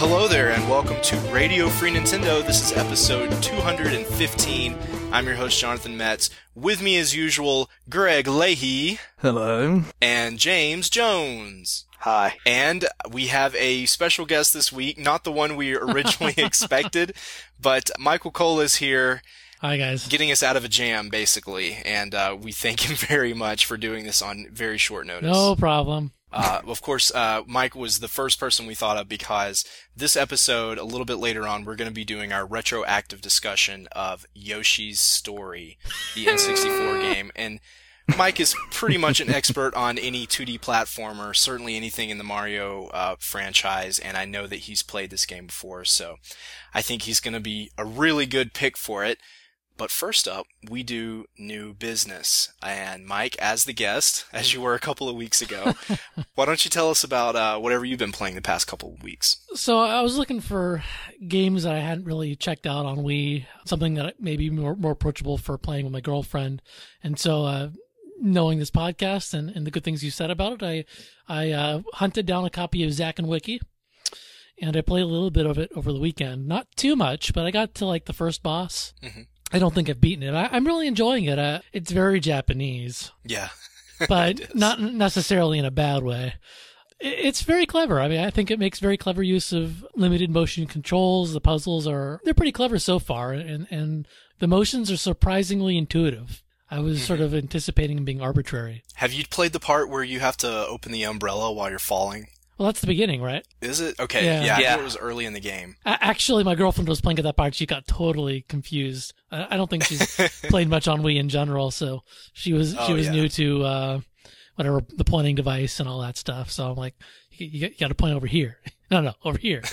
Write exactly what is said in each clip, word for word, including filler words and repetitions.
hello there, and welcome to Radio Free Nintendo. This is episode two hundred fifteen. I'm your host, Jonathan Metz. With me, as usual, Greg Leahy. Hello. And James Jones. Hi. And we have a special guest this week, not the one we originally expected, but Michael Cole is here. Hi, guys. Getting us out of a jam, basically, and uh, we thank him very much for doing this on very short notice. No problem. Uh, of course, uh, Mike was the first person we thought of because this episode, a little bit later on, we're going to be doing our retroactive discussion of Yoshi's Story, the N sixty-four game. And Mike is pretty much an expert on any two D platformer, certainly anything in the Mario uh, franchise, and I know that he's played this game before, so I think he's going to be a really good pick for it. But first up, we do new business. And Mike, as the guest, as you were a couple of weeks ago, why don't you tell us about uh, whatever you've been playing the past couple of weeks? So I was looking for games that I hadn't really checked out on Wii, something that may be more, more approachable for playing with my girlfriend. And so uh, knowing this podcast and, and the good things you said about it, I, I uh, hunted down a copy of Zack and Wiki. And I played a little bit of it over the weekend. Not too much, but I got to like the first boss. Mm-hmm. I don't think I've beaten it. I, I'm really enjoying it. Uh, it's very Japanese. Yeah. But not necessarily in a bad way. It, it's very clever. I mean, I think it makes very clever use of limited motion controls. The puzzles are, they're pretty clever so far, and, and the motions are surprisingly intuitive. I was mm-hmm. sort of anticipating them being arbitrary. Have you played the part where you have to open the umbrella while you're falling? Well, that's the beginning, right? Is it? Okay, yeah. yeah, I yeah. thought it was early in the game. Actually, my girlfriend was playing at that part. She got totally confused. I don't think she's played much on Wii in general, so she was oh, she was yeah. new to uh, whatever, the pointing device and all that stuff. So I'm like, you, you got to point over here. No, no, over here.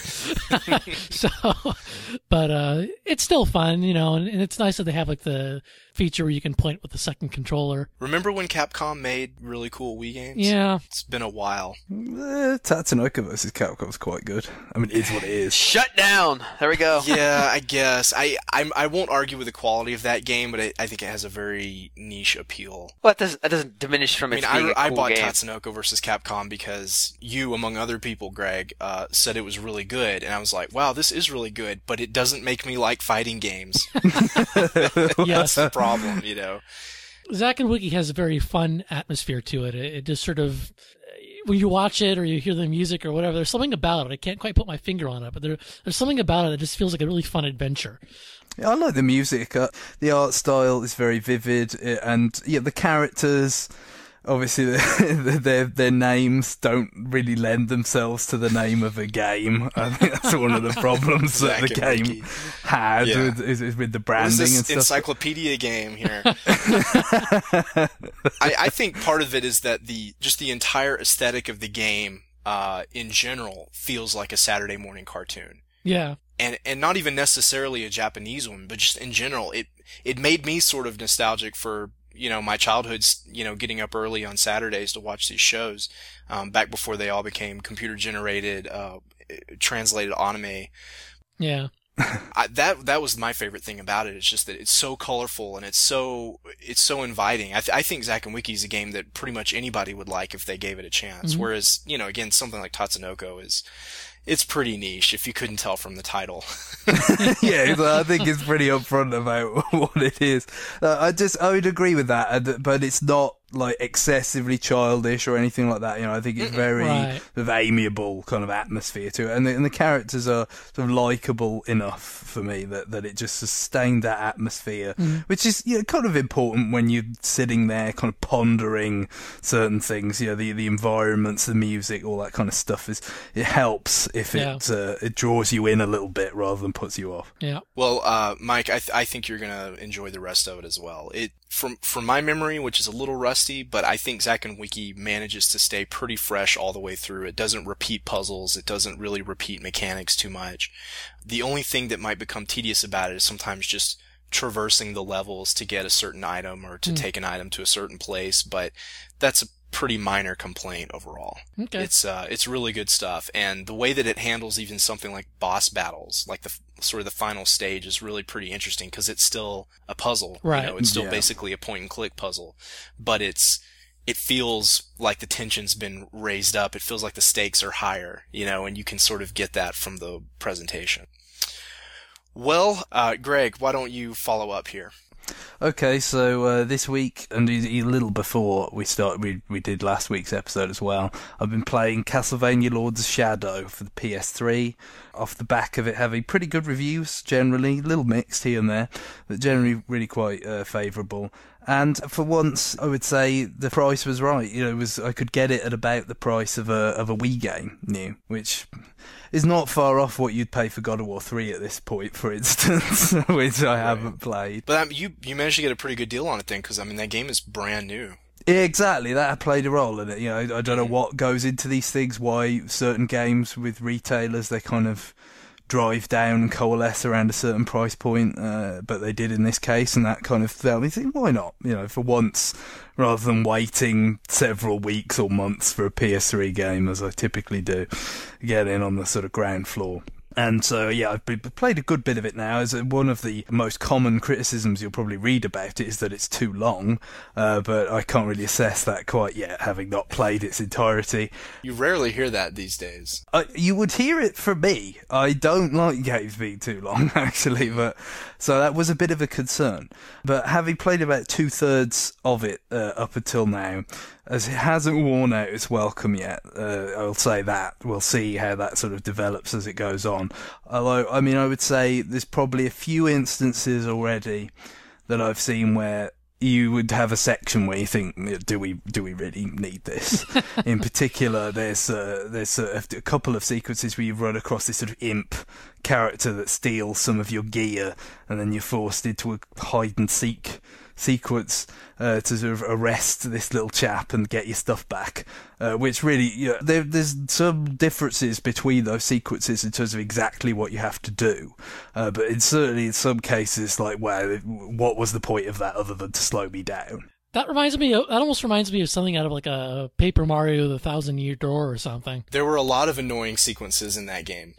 So, but uh, it's still fun, you know, and, and it's nice that they have like the feature where you can point with the second controller. Remember when Capcom made really cool Wii games? Yeah. It's been a while. Uh, Tatsunoko versus Capcom's quite good. I mean, it is what it is. Shut down! There we go. Yeah, I guess. I I'm, I won't argue with the quality of that game, but I, I think it has a very niche appeal. Well, that doesn't, that doesn't diminish from I its mean, being I, a cool I bought game. Tatsunoko versus Capcom because you, among other people, Greg, uh, said it was really good, and I was like, wow, this is really good, but it doesn't make me like fighting games. That's the problem, you know. Zack and Wiki has a very fun atmosphere to it. It, it just sort of, when you watch it or you hear the music or whatever, there's something about it. I can't quite put my finger on it, but there, there's something about it that just feels like a really fun adventure. Yeah, I like the music. Uh, the art style is very vivid, uh, and yeah, the characters. Obviously, their their names don't really lend themselves to the name of a game. I think that's one of the problems that the game Wiki. had yeah. with, is, is with the branding what is this and stuff. Encyclopedia game here. I, I think part of it is that the just the entire aesthetic of the game, uh, in general, feels like a Saturday morning cartoon. Yeah. And and not even necessarily a Japanese one, but just in general, it it made me sort of nostalgic for, you know, my childhood's, you know, getting up early on Saturdays to watch these shows, um, back before they all became computer generated, uh, translated anime. Yeah. I, that, that was my favorite thing about it. It's just that it's so colorful and it's so, it's so inviting. I, th- I think Zack and Wiki is a game that pretty much anybody would like if they gave it a chance. Mm-hmm. Whereas, you know, again, something like Tatsunoko is, it's pretty niche, if you couldn't tell from the title. Yeah, I think it's pretty upfront about what it is. Uh, I just, I would agree with that, but it's not like excessively childish or anything like that. You know, I think it's very right. sort of amiable kind of atmosphere to it, and the, and the characters are sort of likable enough for me that, that it just sustained that atmosphere, mm. which is, you know, kind of important when you're sitting there kind of pondering certain things. You know, the the environments, the music, all that kind of stuff is it helps if yeah. it uh, it draws you in a little bit rather than puts you off. Yeah. Well, uh, Mike, I th- I think you're gonna enjoy the rest of it as well. It from from my memory, which is a little rusty, but I think Zack and Wiki manages to stay pretty fresh all the way through. It doesn't repeat puzzles. It doesn't really repeat mechanics too much. The only thing that might become tedious about it is sometimes just traversing the levels to get a certain item or to mm. take an item to a certain place, but that's a pretty minor complaint overall. Okay. It's uh it's really good stuff, and the way that it handles even something like boss battles, like the sort of the final stage, is really pretty interesting because it's still a puzzle. Right. You know, it's still yeah. basically a point and click puzzle, but it's it feels like the tension's been raised up. It feels like the stakes are higher, you know, and you can sort of get that from the presentation. Well, uh, Greg, why don't you follow up here? Okay, so uh, this week, and a little before we start, we we did last week's episode as well, I've been playing Castlevania Lords of Shadow for the P S three, off the back of it having pretty good reviews, generally, a little mixed here and there, but generally really quite uh, favourable. And for once, I would say the price was right. You know, it was I could get it at about the price of a of a Wii game new, which is not far off what you'd pay for God of War three at this point, for instance, which I haven't played. But um, you you managed to get a pretty good deal on it then, because I mean that game is brand new. Yeah, exactly, that played a role in it. You know, I don't know what goes into these things, why certain games with retailers they kind of drive down and coalesce around a certain price point, uh, but they did in this case, and that kind of felt me think, why not? You know, for once, rather than waiting several weeks or months for a P S three game, as I typically do, get in on the sort of ground floor. And so, yeah, I've been, played a good bit of it now. As one of the most common criticisms you'll probably read about it is that it's too long, uh, but I can't really assess that quite yet, having not played its entirety. You rarely hear that these days. Uh, you would hear it from me. I don't like games being too long, actually, but so that was a bit of a concern. But having played about two-thirds of it uh, up until now, as it hasn't worn out its welcome yet, uh, I'll say that. We'll see how that sort of develops as it goes on. Although, I mean, I would say there's probably a few instances already that I've seen where you would have a section where you think, do we do we really need this? In particular, there's uh, there's a, a couple of sequences where you run across this sort of imp character that steals some of your gear, and then you're forced into a hide and seek sequence uh, to sort of arrest this little chap and get your stuff back, uh, which really, you know, there, there's some differences between those sequences in terms of exactly what you have to do, uh, but it's certainly in some cases like, well, what was the point of that other than to slow me down? That reminds me of, that almost reminds me of something out of like a Paper Mario the Thousand Year Door or something. There were a lot of annoying sequences in that game.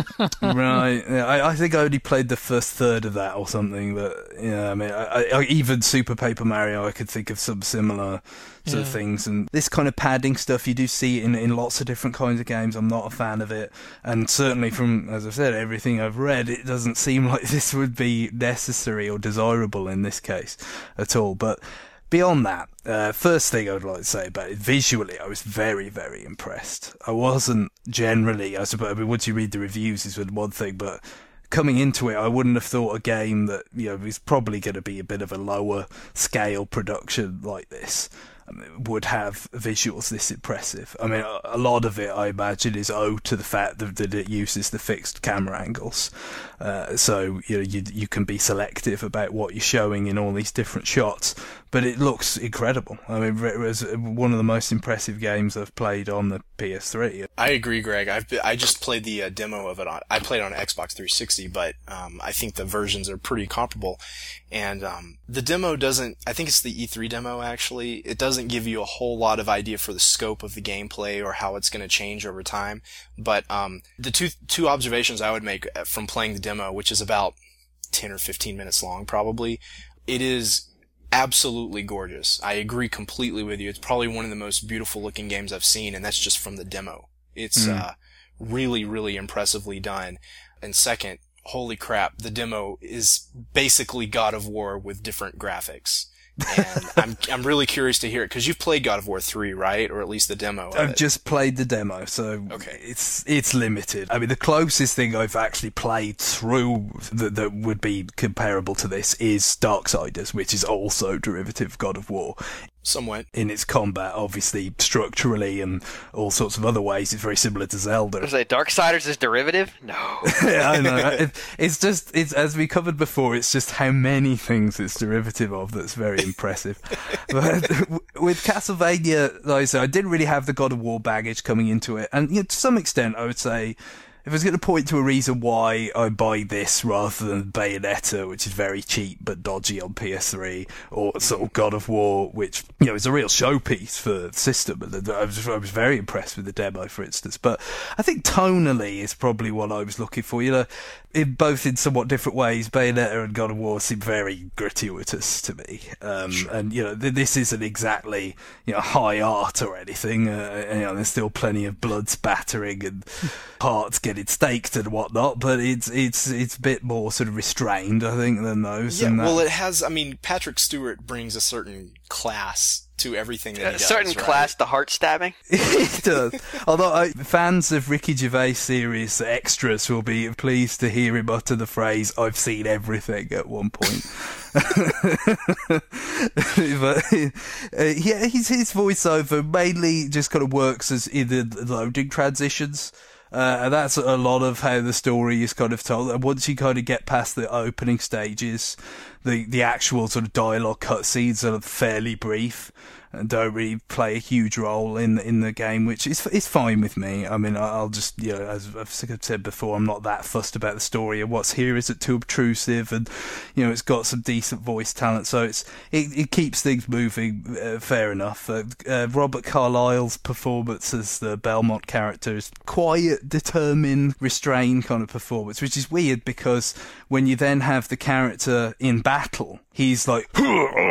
Right. Yeah, I, I think I only played the first third of that or something, but yeah, I mean, I, I, even Super Paper Mario, I could think of some similar sort yeah. of things. And this kind of padding stuff, you do see in, in lots of different kinds of games. I'm not a fan of it. And certainly from, as I've said, everything I've read, it doesn't seem like this would be necessary or desirable in this case at all. But beyond that, uh, first thing I would like to say about it, visually, I was very, very impressed. I wasn't generally, I suppose, I mean, once you read the reviews is one thing, but coming into it, I wouldn't have thought a game that, you know, is probably going to be a bit of a lower scale production like this I mean, would have visuals this impressive. I mean, a, a lot of it, I imagine, is owed to the fact that, that it uses the fixed camera angles. Uh, so, you know, you, you can be selective about what you're showing in all these different shots, but it looks incredible. I mean, it was one of the most impressive games I've played on the P S three. I agree, Greg. I've been, I just played the uh, demo of it on, I played on Xbox three sixty, but um, I think the versions are pretty comparable. And um, the demo doesn't, I think it's the E three demo actually, it doesn't give you a whole lot of idea for the scope of the gameplay or how it's going to change over time. But um, the two two observations I would make from playing the demo, which is about ten or fifteen minutes long probably, it is absolutely gorgeous. I agree completely with you. It's probably one of the most beautiful looking games I've seen, and that's just from the demo. It's mm. uh, really, really impressively done. And second, holy crap, the demo is basically God of War with different graphics. And I'm I'm really curious to hear it, because you've played God of War three, right? Or at least the demo of I've it. just played the demo, so okay. it's it's limited. I mean, the closest thing I've actually played through that, that would be comparable to this is Darksiders, which is also derivative of God of War. Somewhat. In its combat, obviously, structurally and all sorts of other ways, it's very similar to Zelda. Was it Darksiders is derivative? No. Yeah, I know. It, it's just, it's as we covered before, it's just how many things it's derivative of that's very impressive. But with Castlevania, like I said, I didn't really have the God of War baggage coming into it. And you know, to some extent, I would say, if I was going to point to a reason why I buy this rather than Bayonetta, which is very cheap but dodgy on P S three, or sort of God of War, which, you know, is a real showpiece for the system, and I was, I was very impressed with the demo, for instance. But I think tonally is probably what I was looking for. You know, in both in somewhat different ways, Bayonetta and God of War seem very gratuitous to me. Um, sure. And, you know, th- this isn't exactly, you know, high art or anything. Uh, you know, there's still plenty of blood spattering and hearts getting staked and whatnot, but it's it's it's a bit more sort of restrained, I think, than those. Yeah, and well, it has, I mean, Patrick Stewart brings a certain class to everything that he does. A certain right? class to heart stabbing. It does. Although I, fans of Ricky Gervais series extras will be pleased to hear him utter the phrase, "I've seen everything" at one point. But uh, yeah, his his voiceover mainly just kind of works as either loading transitions. Uh, and that's a lot of how the story is kind of told. And once you kind of get past the opening stages, the, the actual sort of dialogue cutscenes are fairly brief and don't really play a huge role in in the game, which is is fine with me. I mean, I'll just, you know, as I've said before, I'm not that fussed about the story, and what's here isn't too obtrusive, and, you know, it's got some decent voice talent, so it's it, it keeps things moving. Uh, fair enough. Uh, uh, Robert Carlyle's performance as the Belmont character is quiet, determined, restrained kind of performance, which is weird because when you then have the character in battle, he's like, you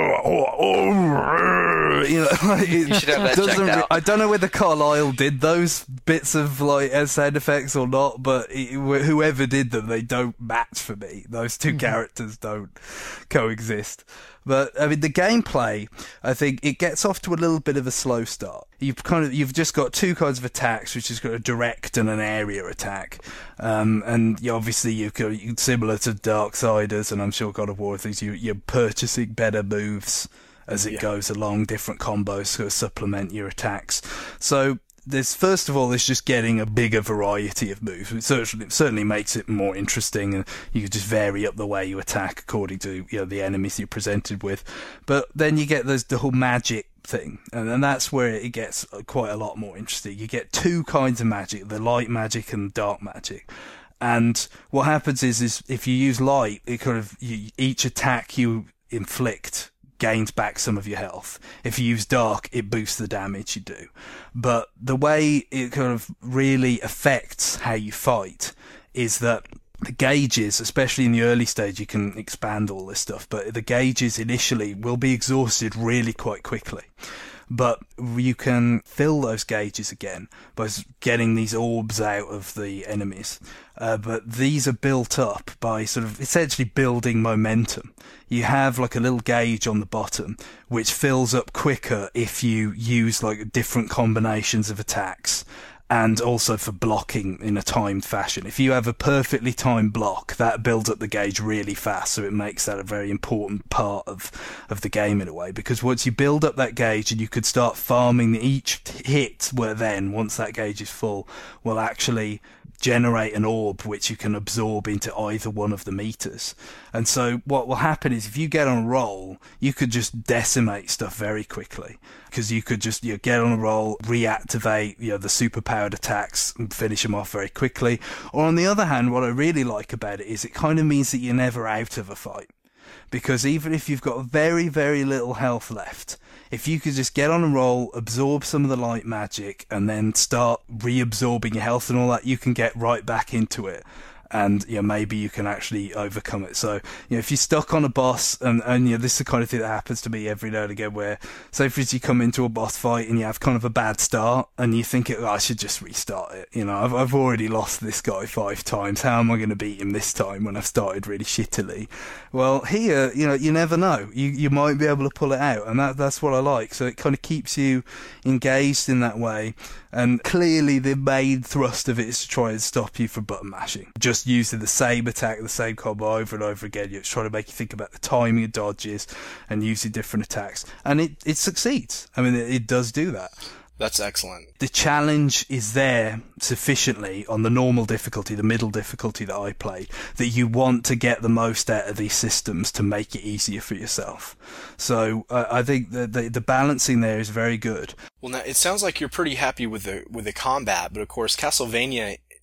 know, like, you should have that checked re- out. I don't know whether Carlyle did those bits of like sound effects or not, but it, whoever did them, they don't match for me. Those two mm-hmm. characters don't coexist. But I mean, the gameplay, I think it gets off to a little bit of a slow start. You've kind of you've just got two kinds of attacks, which is got a direct and an area attack, um, and you, obviously you've got similar to Darksiders, and I'm sure God of War things. You, you're purchasing better moves as it yeah. goes along, different combos to supplement your attacks. So there's, first of all, there's just getting a bigger variety of moves. It certainly, certainly makes it more interesting, and you can just vary up the way you attack according to, you know, the enemies you're presented with. But then you get those, the whole magic thing, and then that's where it gets quite a lot more interesting. You get two kinds of magic, the light magic and dark magic. And what happens is, is if you use light, it kind of, you, each attack you inflict gains back some of your health. If you use dark, it boosts the damage you do. But the way it kind of really affects how you fight is that the gauges, especially in the early stage, you can expand all this stuff, but the gauges initially will be exhausted really quite quickly. But you can fill those gauges again by getting these orbs out of the enemies. Uh, but these are built up by sort of essentially building momentum. You have like a little gauge on the bottom, which fills up quicker if you use like different combinations of attacks, and also for blocking in a timed fashion. If you have a perfectly timed block, that builds up the gauge really fast, so it makes that a very important part of, of the game in a way, because once you build up that gauge and you could start farming each hit, where then, once that gauge is full, will actually generate an orb which you can absorb into either one of the meters. And so what will happen is, if you get on a roll, you could just decimate stuff very quickly, because you could just, you know, get on a roll, reactivate, you know, the super powered attacks and finish them off very quickly. Or on the other hand, what I really like about it is it kind of means that you're never out of a fight, because even if you've got very, very little health left, if you could just get on a roll, absorb some of the light magic, and then start reabsorbing your health and all that, you can get right back into it. And, you know, maybe you can actually overcome it. So, you know, if you're stuck on a boss, and, and, you know, this is the kind of thing that happens to me every now and again, where, say for instance, you come into a boss fight and you have kind of a bad start, and you think, oh, I should just restart it. You know, I've, I've already lost this guy five times. How am I going to beat him this time when I've started really shittily? Well, here, you know, you never know. You, you might be able to pull it out, and that, that's what I like. So it kind of keeps you engaged in that way. And clearly the main thrust of it is to try and stop you from button mashing. Just using the same attack, the same combo over and over again. It's trying to make you think about the timing of dodges and using different attacks. And it, it succeeds. I mean, it, it does do that. That's excellent. The challenge is there sufficiently on the normal difficulty, the middle difficulty that I play, that you want to get the most out of these systems to make it easier for yourself. So uh, I think the, the the balancing there is very good. Well, now it sounds like you're pretty happy with the with the combat, but of course Castlevania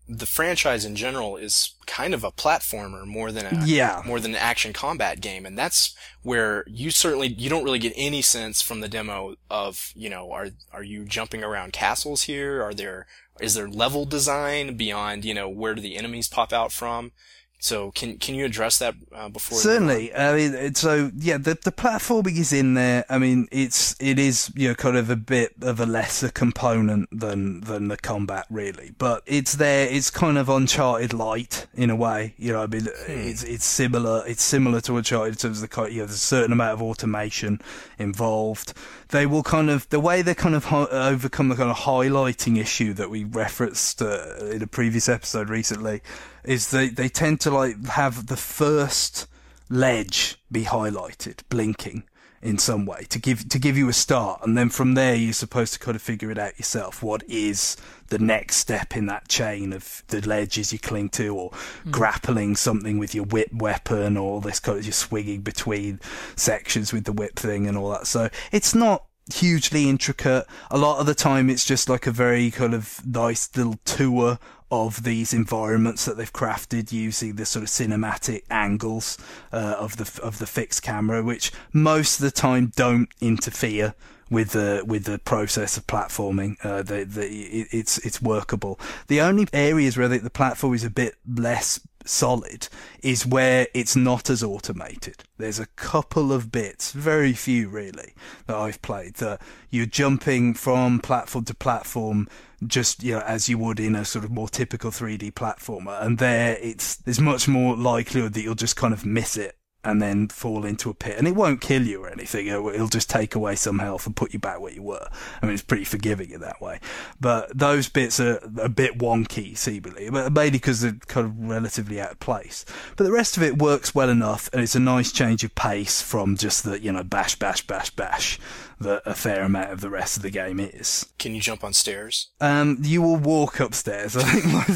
the franchise in general is kind of a platformer more than a yeah. more than an action combat game, and that's where you certainly you don't really get any sense from the demo of, you know, are are you jumping around castles here? Are there is there level design beyond, you know, where do the enemies pop out from? So can can you address that uh, before? Certainly. I mean, it's, so yeah, the the platforming is in there. I mean, it's it is, you know, kind of a bit of a lesser component than than the combat really, but it's there. It's kind of Uncharted light in a way. You know, I mean, hmm. it's it's similar. It's similar to Uncharted in terms of the, you know, there's a certain amount of automation involved. They will kind of the way they kind of hi- overcome the kind of highlighting issue that we referenced uh, in a previous episode recently. Is they, they tend to like have the first ledge be highlighted, blinking in some way to give to give you a start, and then from there you're supposed to kind of figure it out yourself. What is the next step in that chain of the ledges you cling to, or mm. grappling something with your whip weapon, or this kind of you're swinging between sections with the whip thing and all that. So it's not hugely intricate. A lot of the time it's just like a very kind of nice little tour of these environments that they've crafted using the sort of cinematic angles uh, of the of the fixed camera, which most of the time don't interfere with the with the process of platforming. Uh, the, the, it, it's it's workable. The only areas where the, the platform is a bit less solid is where it's not as automated. There's a couple of bits, very few really, that I've played that you're jumping from platform to platform just, you know, as you would in a sort of more typical three D platformer, and there it's there's much more likelihood that you'll just kind of miss it and then fall into a pit, and it won't kill you or anything. It'll just take away some health and put you back where you were. I mean, it's pretty forgiving in that way. But those bits are a bit wonky, seemingly, but mainly because they're kind of relatively out of place. But the rest of it works well enough, and it's a nice change of pace from just the, you know, bash, bash, bash, bash that a fair amount of the rest of the game is. Can you jump on stairs? Um, you will walk upstairs, I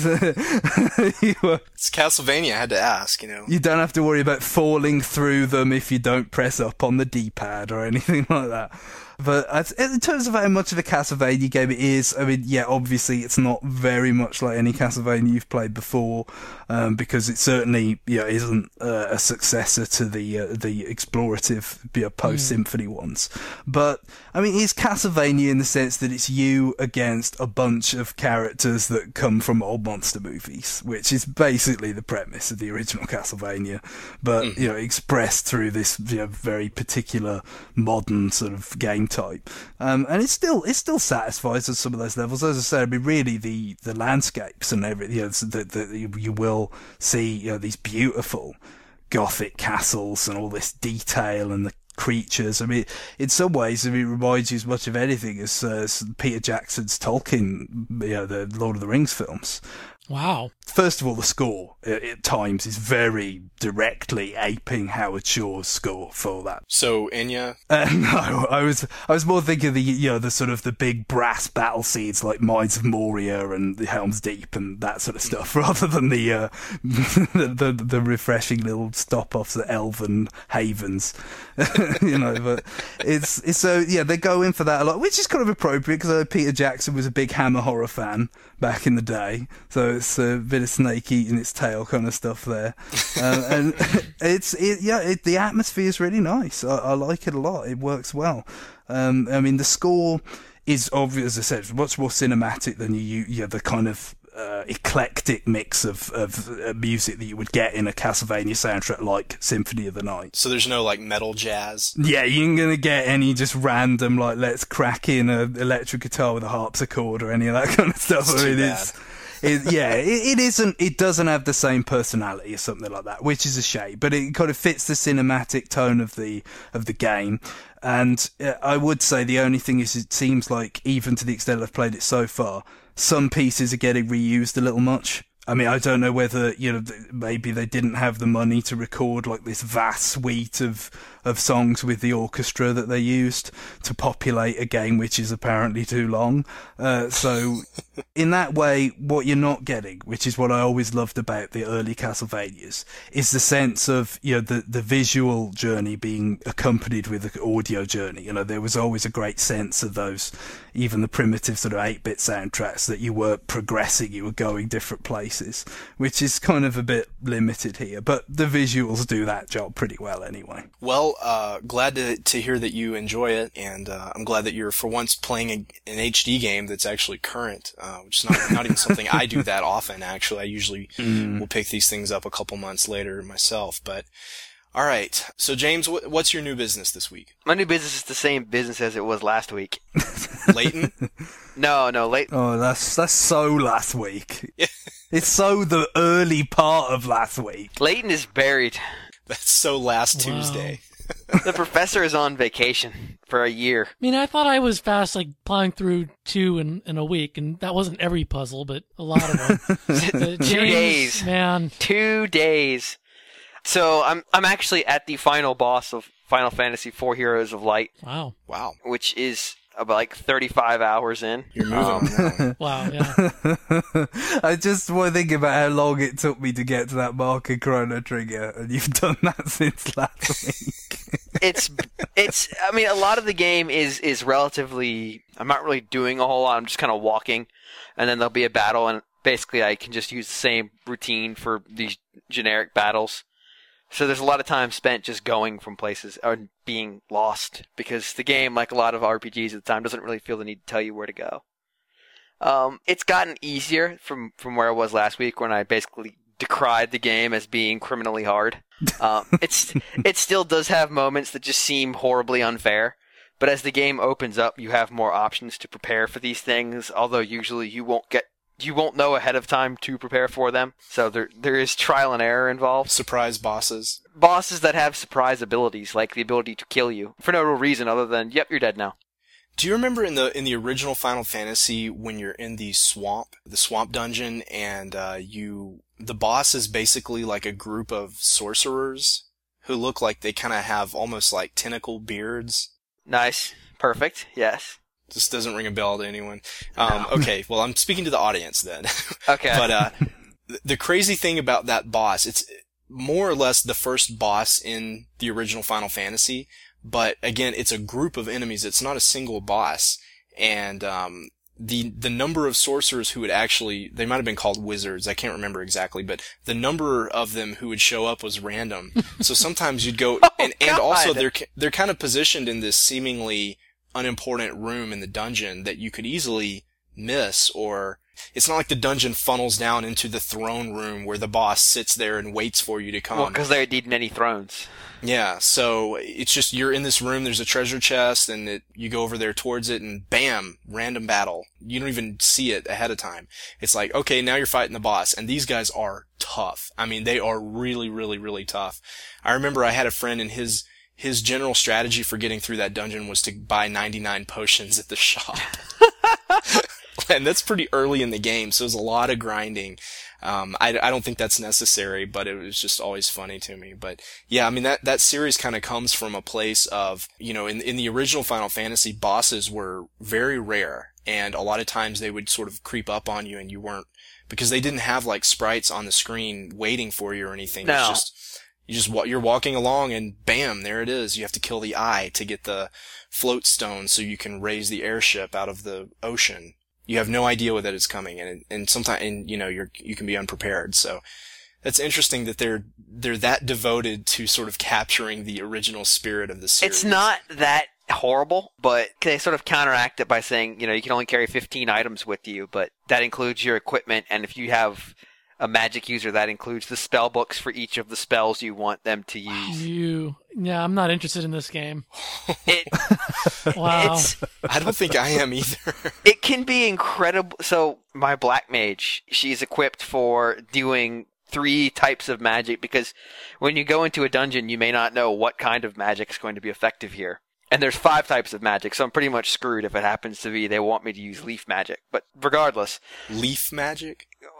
think. you will. It's Castlevania, I had to ask, you know. You don't have to worry about falling through them if you don't press up on the D-pad or anything like that. But in terms of how much of a Castlevania game it is, I mean, yeah, obviously it's not very much like any Castlevania you've played before, um, because it certainly, you know, isn't uh, a successor to the uh, the explorative, you know, post-Symphony mm. ones. But I mean, it's Castlevania in the sense that it's you against a bunch of characters that come from old monster movies, which is basically the premise of the original Castlevania, but mm. you know, expressed through this, you know, very particular modern sort of game type, um, and it still it still satisfies at some of those levels. As I said, I mean, really the the landscapes and everything, you know, that you, you will see, you know, these beautiful Gothic castles and all this detail and the creatures. I mean, in some ways, I mean, it reminds you as much of anything as, uh, as Peter Jackson's Tolkien, you know, the Lord of the Rings films. Wow. First of all, the score at, at times is very directly aping Howard Shore's score for that. So Enya? Uh, no, I was I was more thinking of the, you know, the sort of the big brass battle scenes like Mines of Moria and the Helm's Deep and that sort of stuff, rather than the uh, the, the the refreshing little stop-offs at Elven Havens, you know. But it's it's so yeah, they go in for that a lot, which is kind of appropriate because uh, Peter Jackson was a big Hammer horror fan back in the day, so it's a bit of snake eating its tail kind of stuff there. um, and it's it, yeah, it, the atmosphere is really nice. I, I like it a lot. It works well. Um, I mean, the score is obvious, as I said, much more cinematic than you, you, you know, the kind of uh, eclectic mix of, of uh, music that you would get in a Castlevania soundtrack like Symphony of the Night. So there's no like metal jazz? Yeah, you ain't gonna get any just random like let's crack in an electric guitar with a harpsichord or any of that kind of stuff. That's I mean, too it's, it, yeah, it, it isn't. It doesn't have the same personality or something like that, which is a shame. But it kind of fits the cinematic tone of the of the game. And uh, I would say the only thing is, it seems like, even to the extent I've played it so far, some pieces are getting reused a little much. I mean, I don't know whether, you know, maybe they didn't have the money to record like this vast suite of of songs with the orchestra that they used to populate a game which is apparently too long. Uh, so in that way, what you're not getting, which is what I always loved about the early Castlevanias, is the sense of, you know, the, the visual journey being accompanied with the audio journey. You know, there was always a great sense of those, even the primitive sort of eight-bit soundtracks, that you were progressing, you were going different places, which is kind of a bit limited here. But the visuals do that job pretty well anyway. Well, uh, glad to, to hear that you enjoy it, and uh, I'm glad that you're, for once, playing a, an H D game that's actually current, uh, which is not, not even something I do that often, actually. I usually mm. will pick these things up a couple months later myself, but... All right. So, James, wh- what's your new business this week? My new business is the same business as it was last week. Leighton? No, no, Leighton. Oh, that's that's so last week. It's so the early part of last week. Leighton is buried. That's so last Wow. Tuesday. The professor is on vacation for a year. I mean, I thought I was fast, like, plowing through two in, in a week, and that wasn't every puzzle, but a lot of them. Two James, days. Man. Two days. So I'm I'm actually at the final boss of Final Fantasy four Heroes of Light. Wow. Wow. Which is about like thirty-five hours in. You're moving Um, on. Wow, yeah. I just want to think about how long it took me to get to that mark in Chrono Trigger, and you've done that since last week. it's it's I mean, a lot of the game is is relatively, I'm not really doing a whole lot. I'm just kind of walking, and then there'll be a battle, and basically I can just use the same routine for these generic battles. So there's a lot of time spent just going from places or being lost, because the game, like a lot of R P Gs at the time, doesn't really feel the need to tell you where to go. Um, it's gotten easier from, from where I was last week, when I basically decried the game as being criminally hard. Um, it's it still does have moments that just seem horribly unfair, but as the game opens up, you have more options to prepare for these things, although usually you won't get You won't know ahead of time to prepare for them, so there there is trial and error involved. Surprise bosses. Bosses that have surprise abilities, like the ability to kill you for no real reason other than, yep, you're dead now. Do you remember in the in the original Final Fantasy when you're in the swamp, the swamp dungeon, and uh, you the boss is basically like a group of sorcerers who look like they kind of have almost like tentacle beards? Nice. Perfect. Yes. This doesn't ring a bell to anyone. Um, okay, well, I'm speaking to the audience then. Okay. But uh, the crazy thing about that boss, it's more or less the first boss in the original Final Fantasy, but again, it's a group of enemies. It's not a single boss. And um, the the number of sorcerers who would actually, they might have been called wizards, I can't remember exactly, but the number of them who would show up was random. So sometimes you'd go, Oh, and, and also God. they're they're kind of positioned in this seemingly unimportant room in the dungeon that you could easily miss, or it's not like the dungeon funnels down into the throne room where the boss sits there and waits for you to come. Well, because they need many thrones. Yeah, so it's just you're in this room, there's a treasure chest, and it, you go over there towards it, and bam, random battle. You don't even see it ahead of time. It's like, okay, now you're fighting the boss, and these guys are tough. I mean, they are really, really, really tough. I remember I had a friend, and his His general strategy for getting through that dungeon was to buy ninety-nine potions at the shop. And that's pretty early in the game, so it was a lot of grinding. Um, I, I don't think that's necessary, but it was just always funny to me. But yeah, I mean, that, that series kind of comes from a place of, you know, in, in the original Final Fantasy, bosses were very rare, and a lot of times they would sort of creep up on you and you weren't, because they didn't have like sprites on the screen waiting for you or anything. No. It's just, You just you're walking along and bam, there it is. You have to kill the eye to get the float stone so you can raise the airship out of the ocean. You have no idea that it's coming, and and sometimes and you know you're you can be unprepared. So that's interesting that they're they're that devoted to sort of capturing the original spirit of the series. It's not that horrible, but they sort of counteract it by saying, you know, you can only carry fifteen items with you, but that includes your equipment, and if you have a magic user, that includes the spell books for each of the spells you want them to use. You, yeah, I'm not interested in this game. It, Wow. it's, I don't think I am either. it can be incredible. So my black mage, she's equipped for doing three types of magic, because when you go into a dungeon, you may not know what kind of magic is going to be effective here. And there's five types of magic, so I'm pretty much screwed if it happens to be they want me to use leaf magic. But regardless. Leaf magic?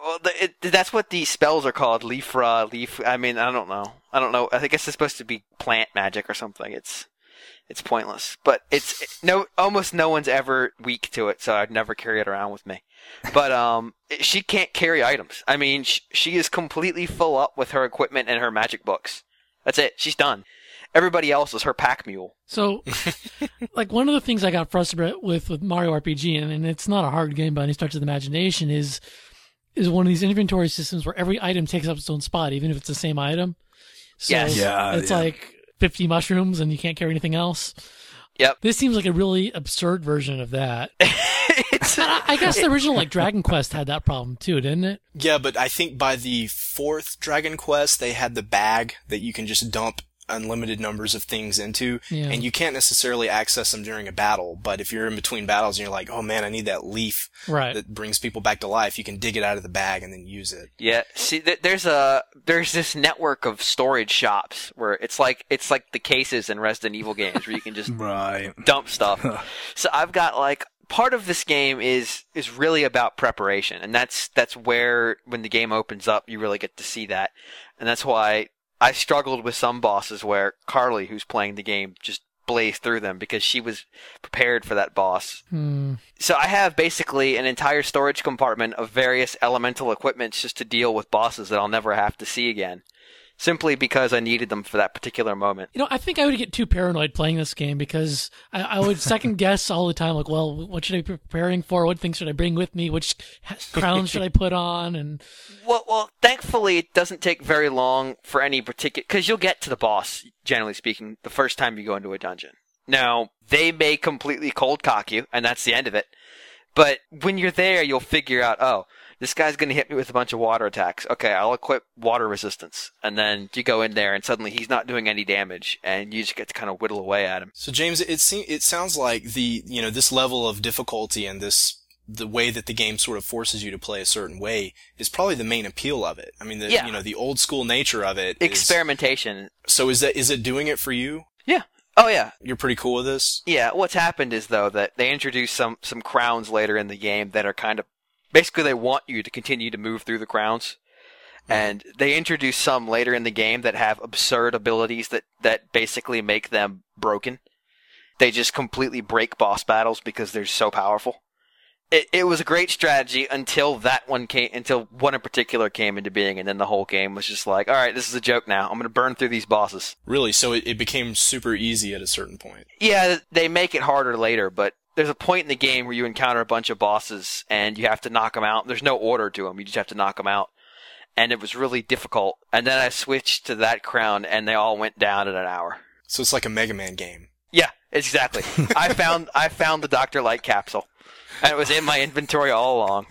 well, the, it, that's what these spells are called. Leafra, leaf. I mean, I don't know. I don't know. I think it's supposed to be plant magic or something. It's it's pointless. But it's it, no. Almost no one's ever weak to it, so I'd never carry it around with me. But um, she can't carry items. I mean, she, she is completely full up with her equipment and her magic books. That's it. She's done. Everybody else is her pack mule. So, like, one of the things I got frustrated with with Mario R P G, and, and it's not a hard game by any stretch of the imagination, is is one of these inventory systems where every item takes up its own spot, even if it's the same item. So Yes. Yeah, it's yeah. like fifty mushrooms and you can't carry anything else. Yep. This seems like a really absurd version of that. It's, I, I guess the original like Dragon Quest had that problem too, didn't it? Yeah, but I think by the fourth Dragon Quest, they had the bag that you can just dump unlimited numbers of things into, Yeah. and you can't necessarily access them during a battle, but if you're in between battles and you're like, oh man, I need that leaf Right. that brings people back to life, you can dig it out of the bag and then use it. yeah. See, th- there's a there's this network of storage shops where it's like it's like the cases in Resident Evil games where you can just Right. dump stuff. So I've got like part of this game is is really about preparation, and that's that's where when the game opens up, you really get to see that, and that's why I struggled with some bosses where Carly, who's playing the game, just blazed through them because she was prepared for that boss. Hmm. So I have basically an entire storage compartment of various elemental equipments just to deal with bosses that I'll never have to see again, simply because I needed them for that particular moment. You know, I think I would get too paranoid playing this game because I, I would second guess all the time, like, well, what should I be preparing for? What things should I bring with me? Which crown should I put on? And Well, well, thankfully it doesn't take very long for any particular, because you'll get to the boss, generally speaking, the first time you go into a dungeon. Now, they may completely cold cock you, and that's the end of it. But when you're there, you'll figure out, oh, this guy's going to hit me with a bunch of water attacks. Okay, I'll equip water resistance. And then you go in there, and suddenly he's not doing any damage, and you just get to kind of whittle away at him. So James, it se- it sounds like the, you know, this level of difficulty and this, the way that the game sort of forces you to play a certain way is probably the main appeal of it. I mean, the, Yeah. you know, the old school nature of it. Is, Experimentation. so is that, is it doing it for you? Yeah. Oh, yeah. You're pretty cool with this? Yeah, what's happened is, though, that they introduce some, some crowns later in the game that are kind of... Basically, they want you to continue to move through the crowns. And they introduce some later in the game that have absurd abilities that, that basically make them broken. They just completely break boss battles because they're so powerful. It it was a great strategy until that one came, until one in particular came into being, and then the whole game was just like, all right, this is a joke now. I'm going to burn through these bosses. Really? So it, it became super easy at a certain point. Yeah, they make it harder later, but there's a point in the game where you encounter a bunch of bosses and you have to knock them out. There's no order to them. You just have to knock them out. And it was really difficult. And then I switched to that crown and they all went down in an hour. So it's like a Mega Man game. Yeah, exactly. I found I found the Doctor Light capsule. And it was in my inventory all along.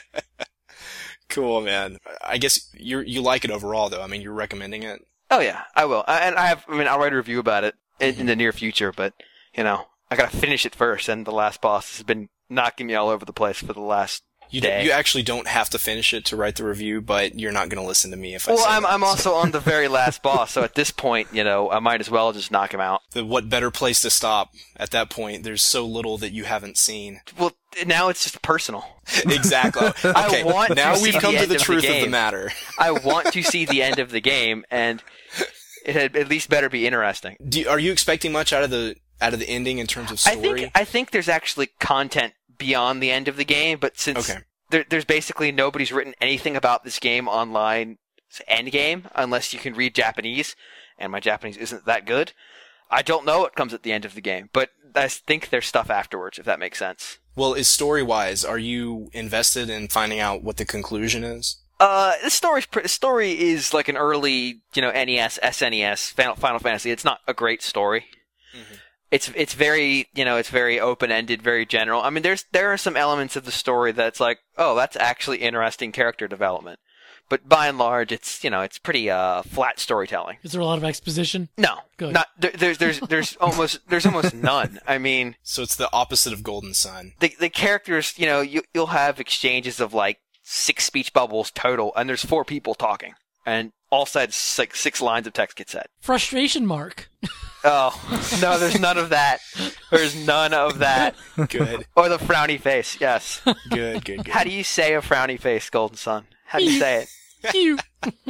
Cool, man. I guess you you like it overall, though. I mean, you're recommending it. Oh yeah, I will. I, and I have. I mean, I'll write a review about it in, in the near future. But you know, I gotta finish it first. And the last boss has been knocking me all over the place for the last You day. d- you actually don't have to finish it to write the review, but you're not going to listen to me if I Well, say I'm that. I'm also on the very last boss, so at this point, you know, I might as well just knock him out. The, what better place to stop at that point? There's so little that you haven't seen. Well, now it's just personal. Exactly. Okay, I want now to we've see come the to end the of the truth of the game. matter. I want to see the end of the game, and it had at least better be interesting. Do you, are you expecting much out of the out of the ending in terms of I story? think I think there's actually content beyond the end of the game, but since Okay. there, there's basically nobody's written anything about this game online end game unless you can read Japanese, and my Japanese isn't that good. I don't know what comes at the end of the game, but I think there's stuff afterwards, if that makes sense. Well, is story-wise, are you invested in finding out what the conclusion is? Uh, the story's pr- the story is like an early, you know, N E S, S N E S, Final, Final Fantasy. It's not a great story. Mm-hmm. It's it's very, you know, it's very open-ended, very general. I mean, there's there are some elements of the story that's like, oh, that's actually interesting character development. But by and large, it's, you know, it's pretty uh flat storytelling. is there a lot of exposition? No, Good. not there, there's there's there's almost there's almost none. I mean, So it's the opposite of Golden Sun. the the characters, you know, you you'll have exchanges of like six speech bubbles total, and there's four people talking, and all said like six lines of text get said. Frustration mark. Oh no, there's none of that. There's none of that. Good, Or the frowny face. Yes. good, good, good. How do you say a frowny face, Golden Sun? How do you say it? You.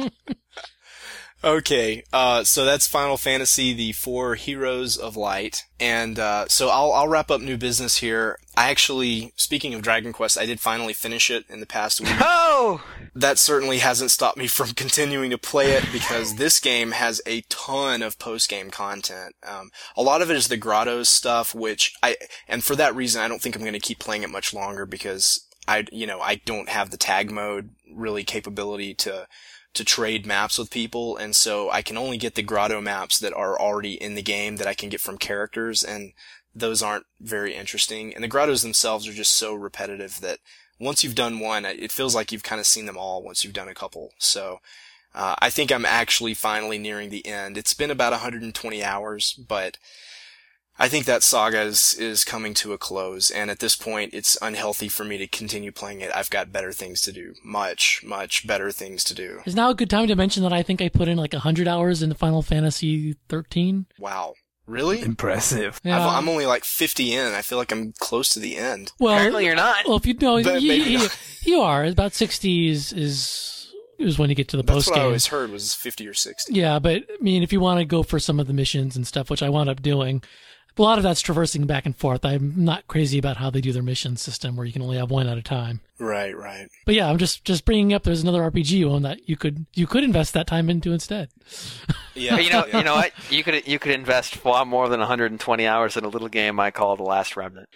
Okay, uh, so that's Final Fantasy, the Four Heroes of Light. And, uh, so I'll, I'll wrap up new business here. I actually, speaking of Dragon Quest, I did finally finish it in the past week. Oh! That certainly hasn't stopped me from continuing to play it because this game has a ton of post-game content. Um, a lot of it is the Grottos stuff, which I, and for that reason, I don't think I'm going to keep playing it much longer because I, you know, I don't have the tag mode really capability to, to trade maps with people, and so I can only get the grotto maps that are already in the game that I can get from characters, and those aren't very interesting. And the grottos themselves are just so repetitive that once you've done one, it feels like you've kind of seen them all once you've done a couple. So uh, I think I'm actually finally nearing the end. It's been about one hundred twenty hours, but I think that saga is, is coming to a close, and at this point, it's unhealthy for me to continue playing it. I've got better things to do. Much, much better things to do. Is now a good time to mention that I think I put in like one hundred hours into Final Fantasy thirteen? Wow. Really? Impressive. Yeah. I've, I'm only like fifty in. I feel like I'm close to the end. Well, Apparently you're not. Well, if you know, But you, maybe you, not. you are. About sixty is, is, is when you get to the That's post what I game. always heard was fifty or sixty. Yeah, but I mean, if you want to go for some of the missions and stuff, which I wound up doing, a lot of that's traversing back and forth. I'm not crazy about how they do their mission system where you can only have one at a time. Right, right. But yeah, I'm just, just bringing up there's another R P G you own that you could you could invest that time into instead. Yeah. But you know, yeah. you know what? You could you could invest far more than one hundred twenty hours in a little game I call The Last Remnant.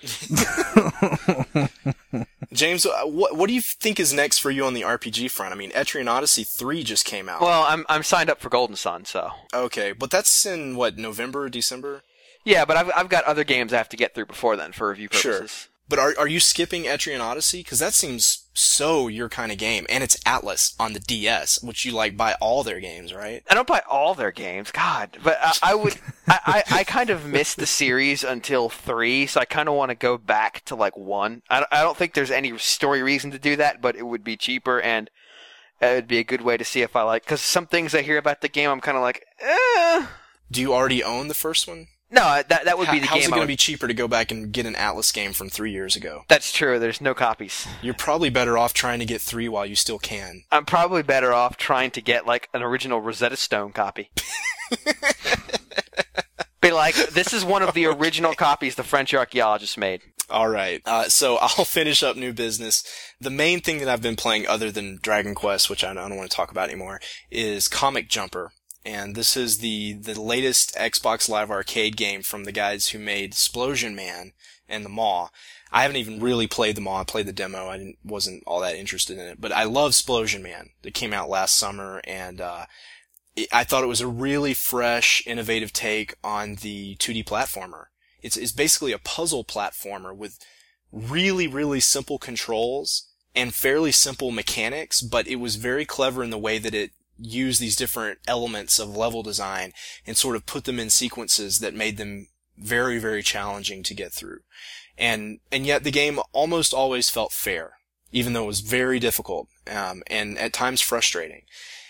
James, uh, what what do you think is next for you on the R P G front? I mean, Etrian Odyssey three just came out. Well, I'm I'm signed up for Golden Sun, so Okay, but that's in what, November, December? yeah. But I've I've got other games I have to get through before then for review purposes. Sure. But are are you skipping Etrian Odyssey? Because that seems so your kind of game, and it's Atlas on the D S, which you like buy all their games, right? I don't buy all their games, God, but I, I would. I, I, I kind of missed the series until three, so I kind of want to go back to like one. I, I don't think there's any story reason to do that, but it would be cheaper and it would be a good way to see if I like. Because some things I hear about the game, I'm kind of like, eh. Do you already own the first one? No, that that would be the How's game. it I going to would- be cheaper to go back and get an Atlas game from three years ago? That's true. There's no copies. You're probably better off trying to get three while you still can. I'm probably better off trying to get like an original Rosetta Stone copy. Be like, this is one of the original copies the French archaeologist made. All right. Uh, so I'll finish up new business. The main thing that I've been playing other than Dragon Quest, which I don't want to talk about anymore, is Comic Jumper. And this is the, the latest Xbox Live Arcade game from the guys who made Splosion Man and the Maw. I haven't even really played the Maw. I played the demo. I didn't, wasn't all that interested in it. But I love Splosion Man. It came out last summer, and uh, it, I thought it was a really fresh, innovative take on the two D platformer. It's, it's basically a puzzle platformer with really, really simple controls and fairly simple mechanics, but it was very clever in the way that it use these different elements of level design and sort of put them in sequences that made them very, very challenging to get through. And, and yet the game almost always felt fair, even though it was very difficult, um, and at times frustrating.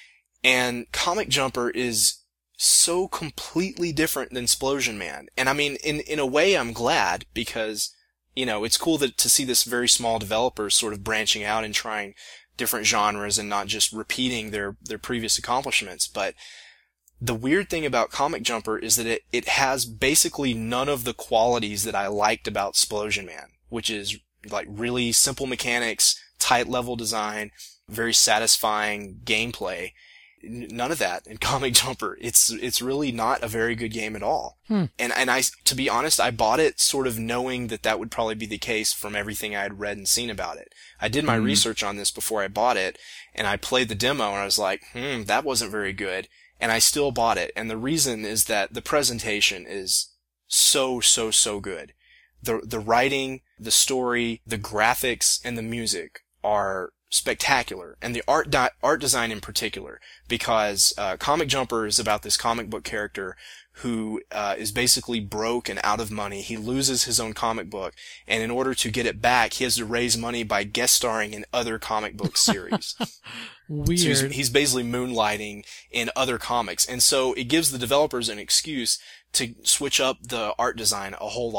And Comic Jumper is so completely different than Splosion Man. And I mean, in, in a way I'm glad because, you know, it's cool that, to see this very small developer sort of branching out and trying different genres and not just repeating their, their previous accomplishments. But the weird thing about Comic Jumper is that it, it has basically none of the qualities that I liked about Splosion Man, which is like really simple mechanics, tight level design, very satisfying gameplay. None of that in Comic Jumper. It's, it's really not a very good game at all. Hmm. And, and I, to be honest, I bought it sort of knowing that that would probably be the case from everything I had read and seen about it. I did my Hmm. research on this before I bought it, and I played the demo and I was like, hmm, that wasn't very good. And I still bought it. And the reason is that the presentation is so, so, so good. The, the writing, the story, the graphics, and the music are spectacular, and the art di- art design in particular, because uh, Comic Jumper is about this comic book character who uh, is basically broke and out of money. He loses his own comic book, and in order to get it back, he has to raise money by guest starring in other comic book series. Weird. So he's, he's basically moonlighting in other comics, and so it gives the developers an excuse to switch up the art design a whole lot.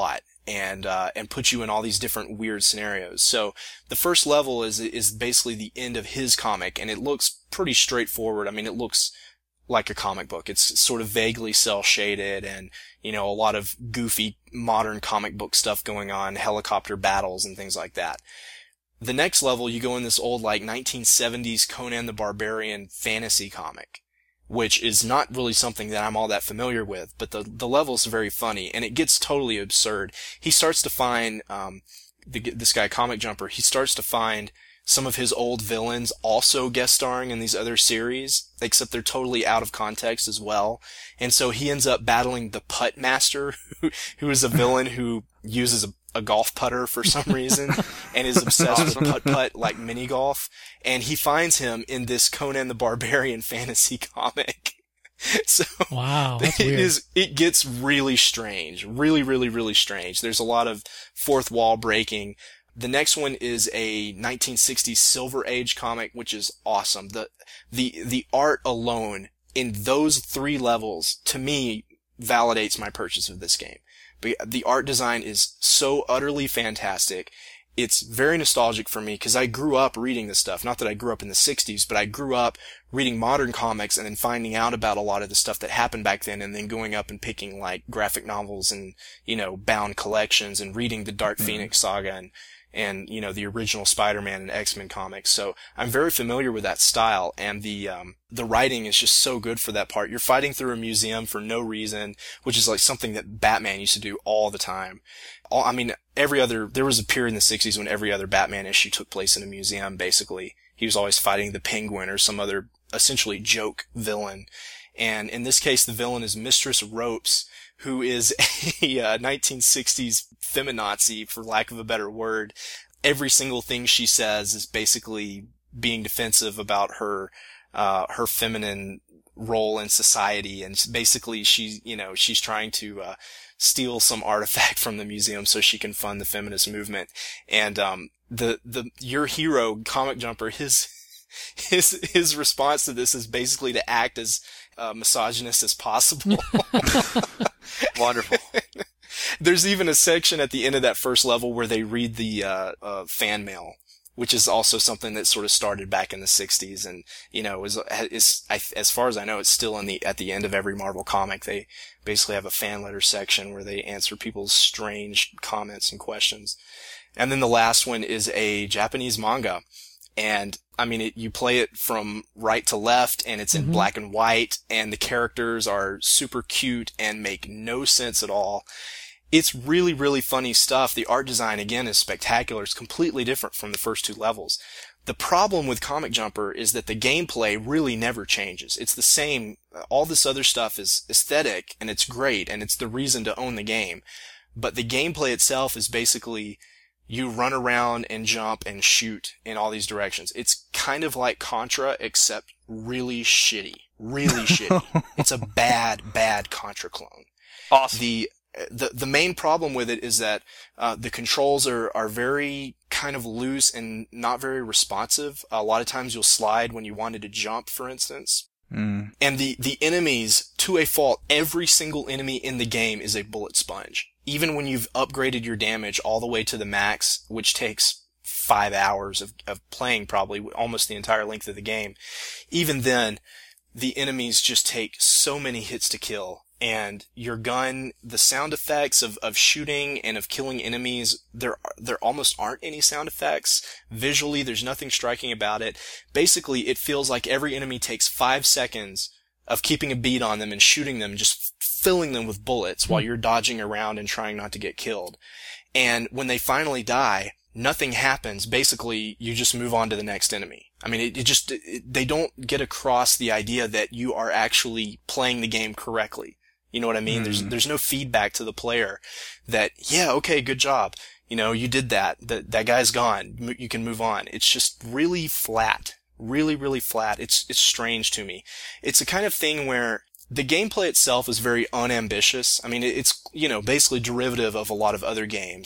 and uh, and put you in all these different weird scenarios. So the first level is is basically the end of his comic, and it looks pretty straightforward. I mean, it looks like a comic book. It's sort of vaguely cel-shaded, and you know, a lot of goofy modern comic book stuff going on, helicopter battles and things like that. The next level, you go in this old like nineteen seventies Conan the Barbarian fantasy comic, which is not really something that I'm all that familiar with, but the the level's very funny, and it gets totally absurd. He starts to find, um, the, this guy, Comic Jumper, he starts to find some of his old villains also guest starring in these other series, except they're totally out of context as well. And so he ends up battling the Putt Master, who, who is a villain who uses a, a golf putter for some reason, and is obsessed with putt-putt like mini golf. And he finds him in this Conan the Barbarian fantasy comic. So wow, that's it weird. is, it gets really strange, really, really, really strange. There's a lot of fourth wall breaking. The next one is a nineteen sixties Silver Age comic, which is awesome. The, the, the art alone in those three levels, to me, validates my purchase of this game. But the art design is so utterly fantastic. It's very nostalgic for me because I grew up reading this stuff. Not that I grew up in the sixties, but I grew up reading modern comics and then finding out about a lot of the stuff that happened back then, and then going up and picking like graphic novels and, you know, bound collections and reading the Dark mm-hmm. Phoenix saga and, and, you know, the original Spider-Man and X-Men comics. So I'm very familiar with that style, and the, um, the writing is just so good for that part. You're fighting through a museum for no reason, which is like something that Batman used to do all the time. All, I mean, every other, there was a period in the sixties when every other Batman issue took place in a museum, basically. He was always fighting the Penguin or some other, essentially joke villain. And in this case, the villain is Mistress Ropes, who is a uh, nineteen sixties feminazi, for lack of a better word. Every single thing she says is basically being defensive about her, uh, her feminine role in society. And basically she, you know, she's trying to, uh, steal some artifact from the museum so she can fund the feminist movement. And, um, the, the, your hero, Comic Jumper, his, his, his response to this is basically to act as, uh, misogynist as possible. Wonderful. There's even a section at the end of that first level where they read the uh, uh, fan mail, which is also something that sort of started back in the sixties, and you know, is is I, as far as I know, it's still in the at the end of every Marvel comic. They basically have a fan letter section where they answer people's strange comments and questions. And then the last one is a Japanese manga. And, I mean, it, you play it from right to left, and it's in mm-hmm. black and white, and the characters are super cute and make no sense at all. It's really, really funny stuff. The art design, again, is spectacular. It's completely different from the first two levels. The problem with Comic Jumper is that the gameplay really never changes. It's the same. All this other stuff is aesthetic, and it's great, and it's the reason to own the game. But the gameplay itself is basically you run around and jump and shoot in all these directions. It's kind of like Contra, except really shitty. Really shitty. It's a bad, bad Contra clone. Awesome. The the the main problem with it is that uh the controls are are very kind of loose and not very responsive. A lot of times you'll slide when you wanted to jump, for instance. Mm. And the the enemies, to a fault, every single enemy in the game is a bullet sponge. Even when you've upgraded your damage all the way to the max, which takes five hours of, of playing, probably almost the entire length of the game, even then, the enemies just take so many hits to kill. And your gun, the sound effects of, of shooting and of killing enemies, there there almost aren't any sound effects. Visually, there's nothing striking about it. Basically, it feels like every enemy takes five seconds of keeping a bead on them and shooting them, just filling them with bullets while you're dodging around and trying not to get killed. And when they finally die, nothing happens. Basically, you just move on to the next enemy. I mean, it, it just, it, they don't get across the idea that you are actually playing the game correctly. You know what I mean? Mm. There's, there's no feedback to the player that, yeah, okay, good job. You know, you did that. That, that guy's gone. You can move on. It's just really flat. Really, really flat. It's, it's strange to me. It's a kind of thing where the gameplay itself is very unambitious. I mean, it's, you know, basically derivative of a lot of other games.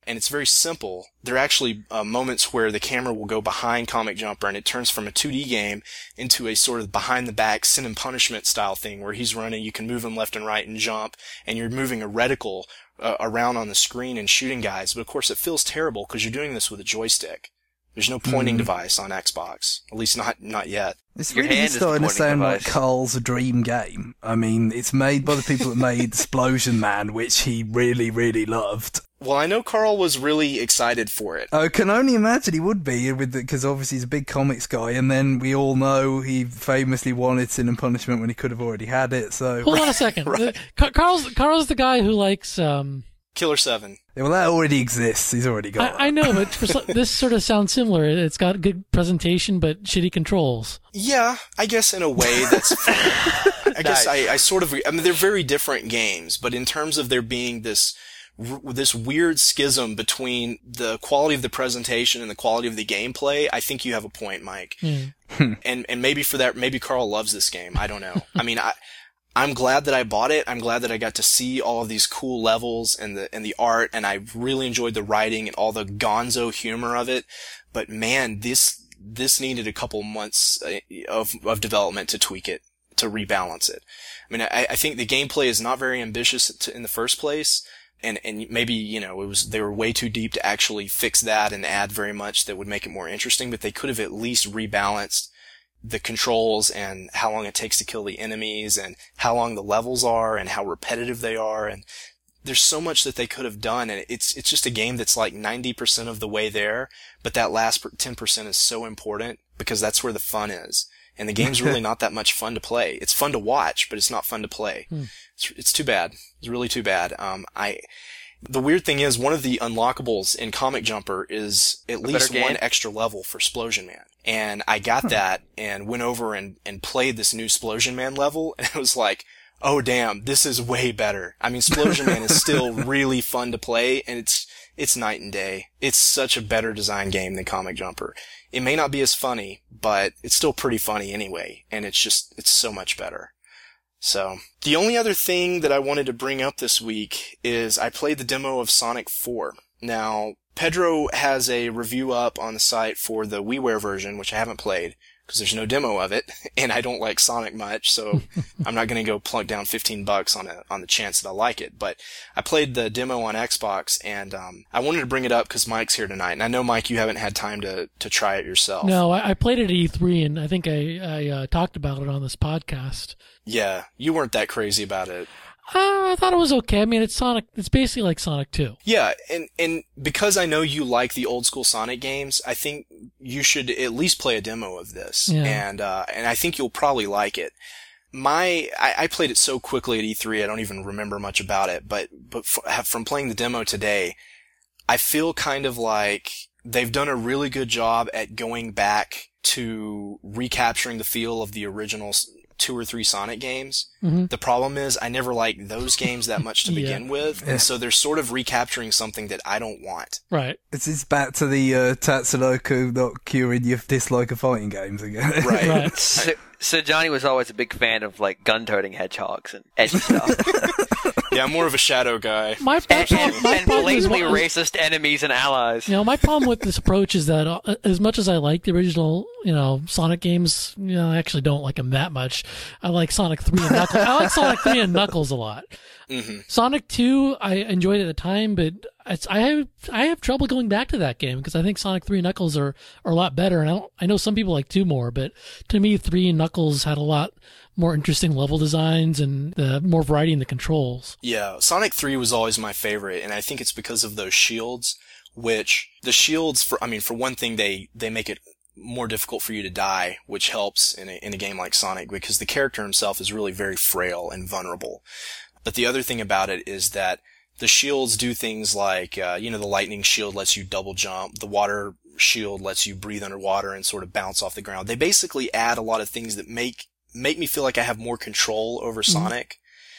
and it's very simple. There are actually uh, moments where the camera will go behind Comic Jumper and it turns from a two D game into a sort of behind-the-back sin and punishment style thing where he's running, you can move him left and right and jump, and you're moving a reticle uh, around on the screen and shooting guys. But of course it feels terrible because you're doing this with a joystick. There's no pointing mm. device on Xbox. At least not not yet. It's Your really hand is the starting to pointing sound device. like Carl's dream game. I mean, it's made by the people that made Explosion Man, which he really, really loved. Well, I know Carl was really excited for it. I can only imagine he would be, with because obviously he's a big comics guy, and then we all know he famously wanted Sin and Punishment when he could have already had it. So hold on a second. Right. Car- Carl's Carl's the guy who likes. Um, Killer seven. Yeah, well, that already exists. He's already got that. I, I know, but for, so- this sort of sounds similar. It's got good presentation, but shitty controls. Yeah, I guess in a way that's fair. I guess Nice. I, I sort of, I mean, they're very different games, but in terms of there being this, r- this weird schism between the quality of the presentation and the quality of the gameplay, I think you have a point, Mike. Mm. and, and maybe for that, maybe Carl loves this game. I don't know. I mean, I, I'm glad that I bought it. I'm glad that I got to see all of these cool levels and the, and the art, and I really enjoyed the writing and all the gonzo humor of it. But man, this, this needed a couple months of, of development to tweak it, to rebalance it. I mean, I, I think the gameplay is not very ambitious to, in the first place. And, and maybe, you know, it was, they were way too deep to actually fix that and add very much that would make it more interesting, but they could have at least rebalanced the controls and how long it takes to kill the enemies and how long the levels are and how repetitive they are. And there's so much that they could have done. And it's, it's just a game that's like ninety percent of the way there. But that last ten percent is so important because that's where the fun is. And the game's really not that much fun to play. It's fun to watch, but it's not fun to play. Hmm. It's, it's too bad. It's really too bad. Um, I, The weird thing is, one of the unlockables in Comic Jumper is at least one extra level for Splosion Man. And I got that and went over and, and played this new Splosion Man level, and it was like, oh damn, this is way better. I mean, Splosion Man is still really fun to play, and it's, it's night and day. It's such a better designed game than Comic Jumper. It may not be as funny, but it's still pretty funny anyway, and it's just, it's so much better. So, the only other thing that I wanted to bring up this week is I played the demo of Sonic four. Now, Pedro has a review up on the site for the WiiWare version, which I haven't played, because there's no demo of it, and I don't like Sonic much, so I'm not gonna go plunk down fifteen bucks on a, on the chance that I like it. But I played the demo on Xbox, and um, I wanted to bring it up because Mike's here tonight, and I know, Mike, you haven't had time to, to try it yourself. No, I, I played it at E three, and I think I, I uh, talked about it on this podcast. Yeah, you weren't that crazy about it. Uh, I thought it was okay. I mean, it's Sonic. It's basically like Sonic two. Yeah, and, and because I know you like the old school Sonic games, I think you should at least play a demo of this. Yeah. And, uh, and I think you'll probably like it. My, I, I played it so quickly at E three, I don't even remember much about it, but, but f- from playing the demo today, I feel kind of like they've done a really good job at going back to recapturing the feel of the original two or three Sonic games. Mm-hmm. The problem is I never liked those games that much to Yeah. begin with, and so they're sort of recapturing something that I don't want. Right. It's, it's back to the uh, Tatsunoko not curing your dislike of fighting games again. Right. Right. So, so Johnny was always a big fan of like gun-toting hedgehogs and edgy stuff, Yeah, I'm more of a shadow guy. My, my, and, problem, and, my and problem is blatantly what- racist enemies and allies. You know, my problem with this approach is that uh, as much as I like the original, you know, Sonic games, you know, I actually don't like them that much. I like Sonic three and Knuckles. I like Sonic three and Knuckles a lot. hmm Sonic two, I enjoyed at the time, but it's, I have I have trouble going back to that game because I think Sonic three and Knuckles are, are a lot better. And I don't, I know some people like two more, but to me, three and Knuckles had a lot more interesting level designs and uh, more variety in the controls. Yeah, Sonic three was always my favorite, and I think it's because of those shields, which the shields, for I mean, for one thing, they, they make it more difficult for you to die, which helps in a, in a game like Sonic, because the character himself is really very frail and vulnerable. But the other thing about it is that the shields do things like, uh, you know, the lightning shield lets you double jump, the water shield lets you breathe underwater and sort of bounce off the ground. They basically add a lot of things that make make me feel like I have more control over Mm-hmm. Sonic.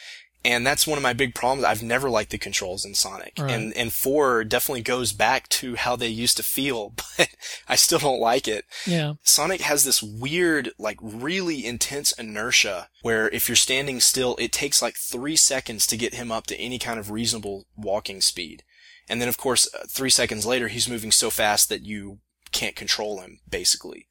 And that's one of my big problems. I've never liked the controls in Sonic. Right. And and four definitely goes back to how they used to feel, but I still don't like it. Yeah. Sonic has this weird, like really intense inertia where if you're standing still, it takes like three seconds to get him up to any kind of reasonable walking speed. And then, of course, uh, three seconds later, he's moving so fast that you can't control him, basically.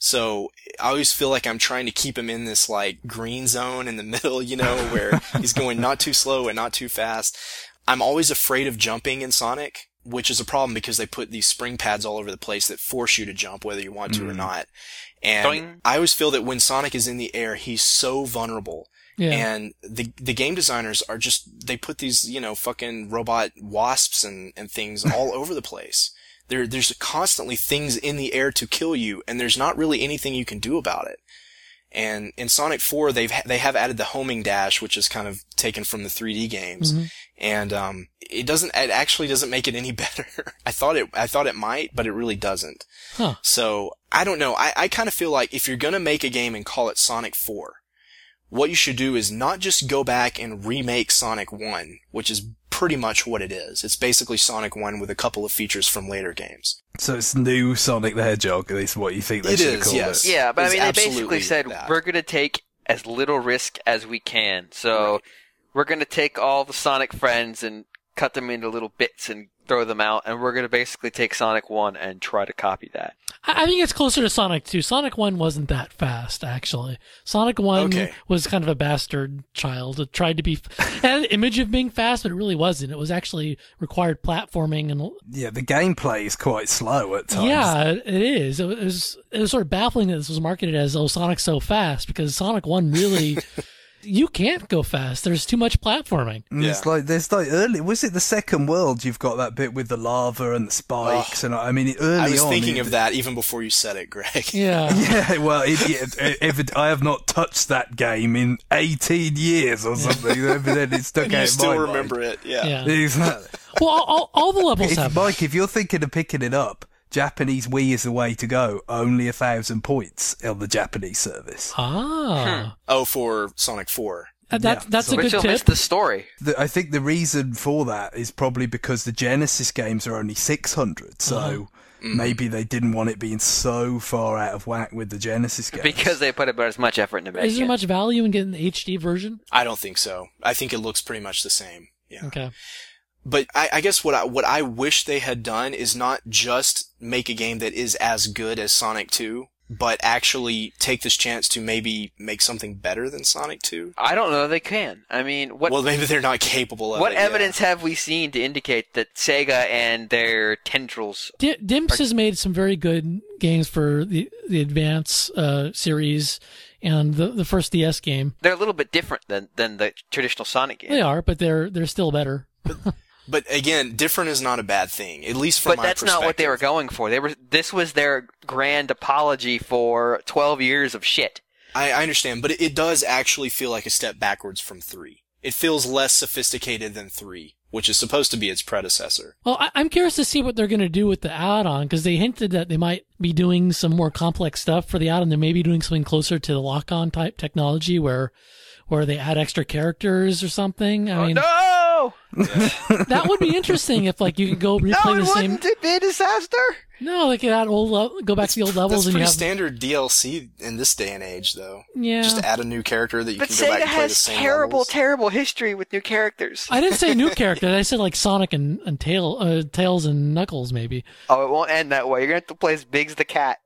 So I always feel like I'm trying to keep him in this, like, green zone in the middle, you know, where he's going not too slow and not too fast. I'm always afraid of jumping in Sonic, which is a problem because they put these spring pads all over the place that force you to jump whether you want to mm. or not. And Doing. I always feel that when Sonic is in the air, he's so vulnerable. Yeah. And the the game designers are just, they put these, you know, fucking robot wasps and, and things all over the place. There, there's constantly things in the air to kill you, and there's not really anything you can do about it. And in Sonic four, they've, they have added the homing dash, which is kind of taken from the three D games. Mm-hmm. And, um, it doesn't, it actually doesn't make it any better. I thought it, I thought it might, but it really doesn't. Huh. So, I don't know. I, I kind of feel like if you're gonna make a game and call it Sonic four, what you should do is not just go back and remake Sonic one, which is pretty much what it is. It's basically Sonic one with a couple of features from later games. So it's new Sonic the Hedgehog, at least what you think they it should is, call yes. it. Yeah, but it's I mean, they basically said, that. we're going to take as little risk as we can. So right. we're going to take all the Sonic friends and cut them into little bits and throw them out, and we're going to basically take Sonic one and try to copy that. I think it's closer to Sonic two. Sonic one wasn't that fast, actually. Sonic one okay. was kind of a bastard child. It tried to be, it had an image of being fast, but it really wasn't. It was actually required platforming and. Yeah, the gameplay is quite slow at times. Yeah, it is. It was, it was sort of baffling that this was marketed as, oh, Sonic's so fast, because Sonic one really. You can't go fast. There's too much platforming. Yeah. It's like there's like early. Was it the second world? You've got that bit with the lava and the spikes, oh, and I mean, early on. I was on, thinking it, of that even before you said it, Greg. Yeah, yeah. Well, it, it, if it, I have not touched that game in eighteen years or something. Then it's stuck and out you in still my remember mind. it? Yeah. yeah. Exactly. Well, all, all the levels if, have. Mike, if you're thinking of picking it up. Japanese Wii is the way to go. Only a thousand points on the Japanese service. Ah. Hmm. Oh, for Sonic four. Uh, that, yeah, that's so a good tip. tip. Missed the story. The, I think the reason for that is probably because the Genesis games are only six hundred, so uh-huh. mm. maybe they didn't want it being so far out of whack with the Genesis games. Because they put about as much effort into making it. Is there much value in getting the H D version? I don't think so. I think it looks pretty much the same. Yeah. Okay. But I, I guess what I, what I wish they had done is not just make a game that is as good as Sonic two, but actually take this chance to maybe make something better than Sonic two. I don't know they can. I mean, what? Well, maybe they're not capable of what it. What evidence yeah. have we seen to indicate that Sega and their tendrils? D- Dimps are... has made some very good games for the the Advance uh, series and the the first D S game. They're a little bit different than than the traditional Sonic game. They are, but they're they're still better. But again, different is not a bad thing, at least from but my that's perspective. not what they were going for. They were. This was their grand apology for twelve years of shit. I, I understand, but it, it does actually feel like a step backwards from three. It feels less sophisticated than three, which is supposed to be its predecessor. Well, I, I'm curious to see what they're going to do with the add-on, because they hinted that they might be doing some more complex stuff for the add-on. They may be doing something closer to the lock-on type technology where where they add extra characters or something. I oh, mean, no! That would be interesting if, like, you could go replay no, it the same. Wouldn't it be a disaster? No, they could add old, le- go back it's, to the old levels. That's and pretty you have... standard D L C in this day and age, though. Yeah. Just add a new character that you but can Sega go back and play the has same terrible, levels. terrible history with new characters. I didn't say new characters. I said like Sonic and and Tail, uh, Tails and Knuckles, maybe. Oh, it won't end that way. You're gonna have to play as Biggs the cat.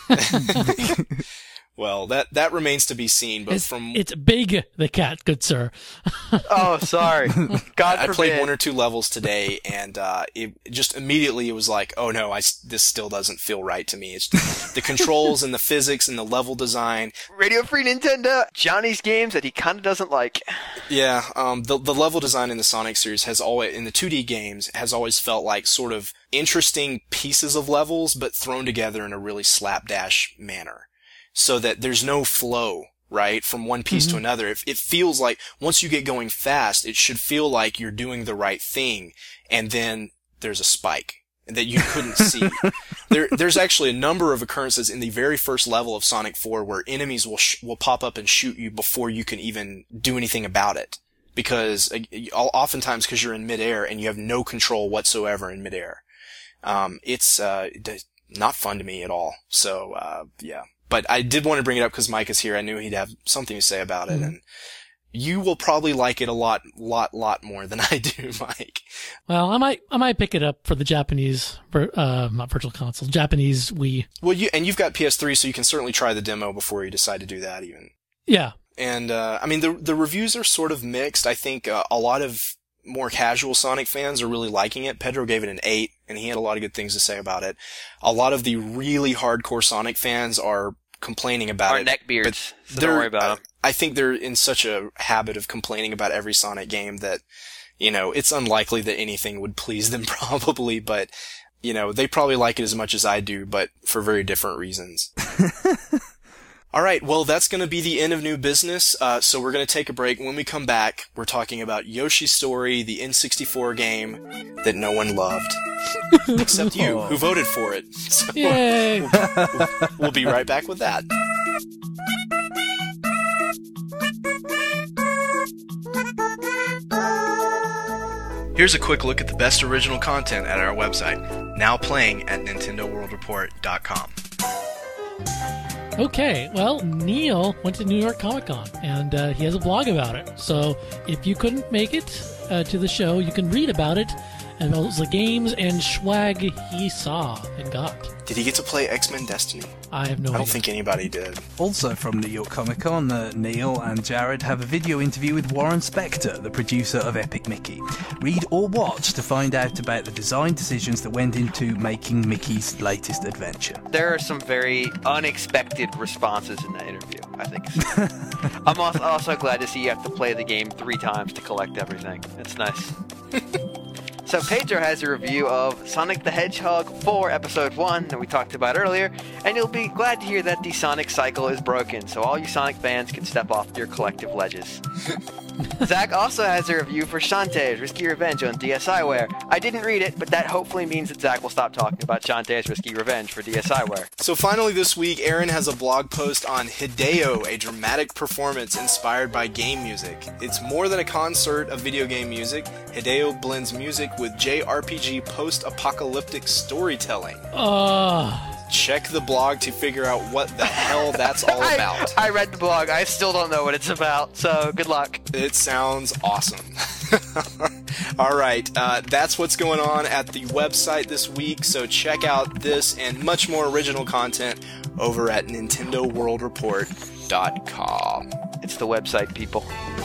Well, that that remains to be seen. But it's, from it's Big the cat, good sir. Oh, sorry. God I forbid. played one or two levels today, and uh, it just immediately it was like, oh no, I this still doesn't feel right to me. It's the controls and the physics and the level design. Radio Free Nintendo. Johnny's games that he kind of doesn't like. Yeah, um, the the level design in the Sonic series has always in the two D games has always felt like sort of interesting pieces of levels, but thrown together in a really slapdash manner. So that there's no flow, right, from one piece mm-hmm. to another. It, it feels like once you get going fast, it should feel like you're doing the right thing, and then there's a spike that you couldn't see. There, there's actually a number of occurrences in the very first level of Sonic four where enemies will sh- will pop up and shoot you before you can even do anything about it. Because, uh, oftentimes because you're in midair and you have no control whatsoever in midair. Um, it's, uh, not fun to me at all. So, uh, yeah. But I did want to bring it up because Mike is here. I knew he'd have something to say about it. Mm-hmm. And you will probably like it a lot, lot, lot more than I do, Mike. Well, I might, I might pick it up for the Japanese, uh, not virtual console, Japanese Wii. Well, you and you've got P S three, so you can certainly try the demo before you decide to do that, even. Yeah. And uh, I mean, the the reviews are sort of mixed. I think uh, a lot of more casual Sonic fans are really liking it. Pedro gave it an eight, and he had a lot of good things to say about it. A lot of the really hardcore Sonic fans are complaining about Our it. neckbeards, but so don't worry about them. I think they're in such a habit of complaining about every Sonic game that, you know, it's unlikely that anything would please them probably, but, you know, they probably like it as much as I do, but for very different reasons. All right, well, that's going to be the end of new business, uh, so we're going to take a break. When we come back, we're talking about Yoshi's Story, the N sixty-four game that no one loved. Except you, who voted for it. So Yay! we'll, we'll be right back with that. Here's a quick look at the best original content at our website, now playing at Nintendo World Report dot com. Okay, well, Neil went to New York Comic Con, and uh, he has a blog about it. So if you couldn't make it uh, to the show, you can read about it and about the games and swag he saw and got. Did he get to play X-Men Destiny? I have no I don't idea. think anybody did. Also from New York Comic Con, uh, Neil and Jared have a video interview with Warren Spector, the producer of Epic Mickey. Read or watch to find out about the design decisions that went into making Mickey's latest adventure. There are some very unexpected responses in that interview, I think. I'm also, also glad to see you have to play the game three times to collect everything. It's nice. So Pedro has a review of Sonic the Hedgehog four Episode one that we talked about earlier, and you'll be glad to hear that the Sonic cycle is broken, so all you Sonic fans can step off your collective ledges. Zach also has a review for Shantae's Risky Revenge on DSiWare. I didn't read it, but that hopefully means that Zach will stop talking about Shantae's Risky Revenge for DSiWare. So finally this week, Aaron has a blog post on Hideo, a dramatic performance inspired by game music. It's more than a concert of video game music. Hideo blends music with J R P G post-apocalyptic storytelling. Uh, Check the blog to figure out what the hell that's all about. I, I read the blog. I still don't know what it's about, so good luck. It sounds awesome. All right, uh, that's what's going on at the website this week, so check out this and much more original content over at Nintendo World Report dot com. It's the website, people.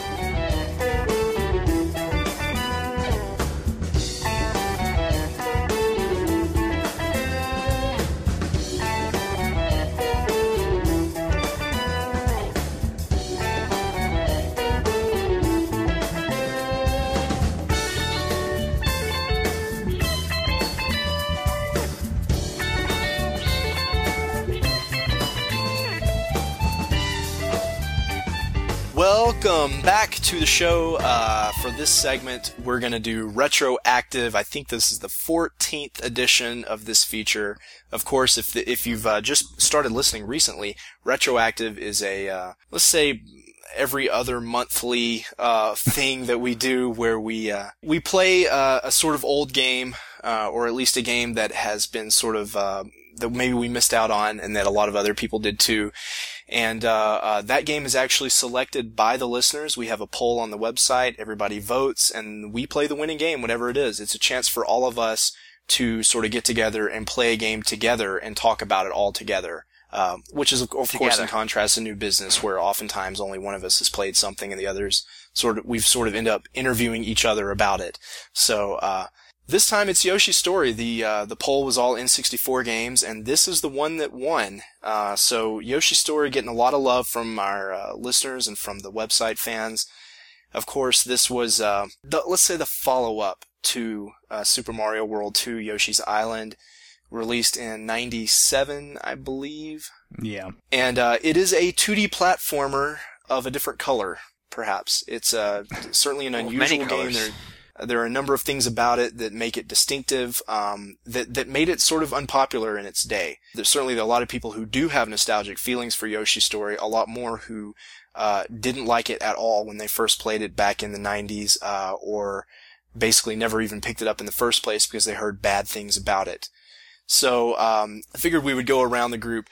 Welcome back to the show. Uh, for this segment, we're going to do Retroactive. I think this is the fourteenth edition of this feature. Of course, if the, if you've uh, just started listening recently, Retroactive is a, uh, let's say, every other monthly uh, thing that we do where we uh, we play uh, a sort of old game, uh, or at least a game that has been sort of uh, that maybe we missed out on and that a lot of other people did too. And uh, uh that game is actually selected by the listeners. We have a poll on the website. Everybody votes, and we play the winning game, whatever it is. It's a chance for all of us to sort of get together and play a game together and talk about it all together. Um, which is, of course, Together. in contrast to new business, where oftentimes only one of us has played something and the others sort of, we've sort of end up interviewing each other about it. So, uh, this time it's Yoshi's Story. The, uh, the poll was all N sixty-four games, and this is the one that won. Uh, so Yoshi's Story getting a lot of love from our, uh, listeners and from the website fans. Of course, this was, uh, the, let's say the follow-up to, uh, Super Mario World two, Yoshi's Island. Released in ninety-seven, I believe. Yeah. And uh, it is a two D platformer of a different color, perhaps. It's uh, certainly an Well, unusual many game. colors. There, there are a number of things about it that make it distinctive, um, that, that made it sort of unpopular in its day. There's certainly a lot of people who do have nostalgic feelings for Yoshi's Story, a lot more who uh, didn't like it at all when they first played it back in the nineties, uh, or basically never even picked it up in the first place because they heard bad things about it. So um, I figured we would go around the group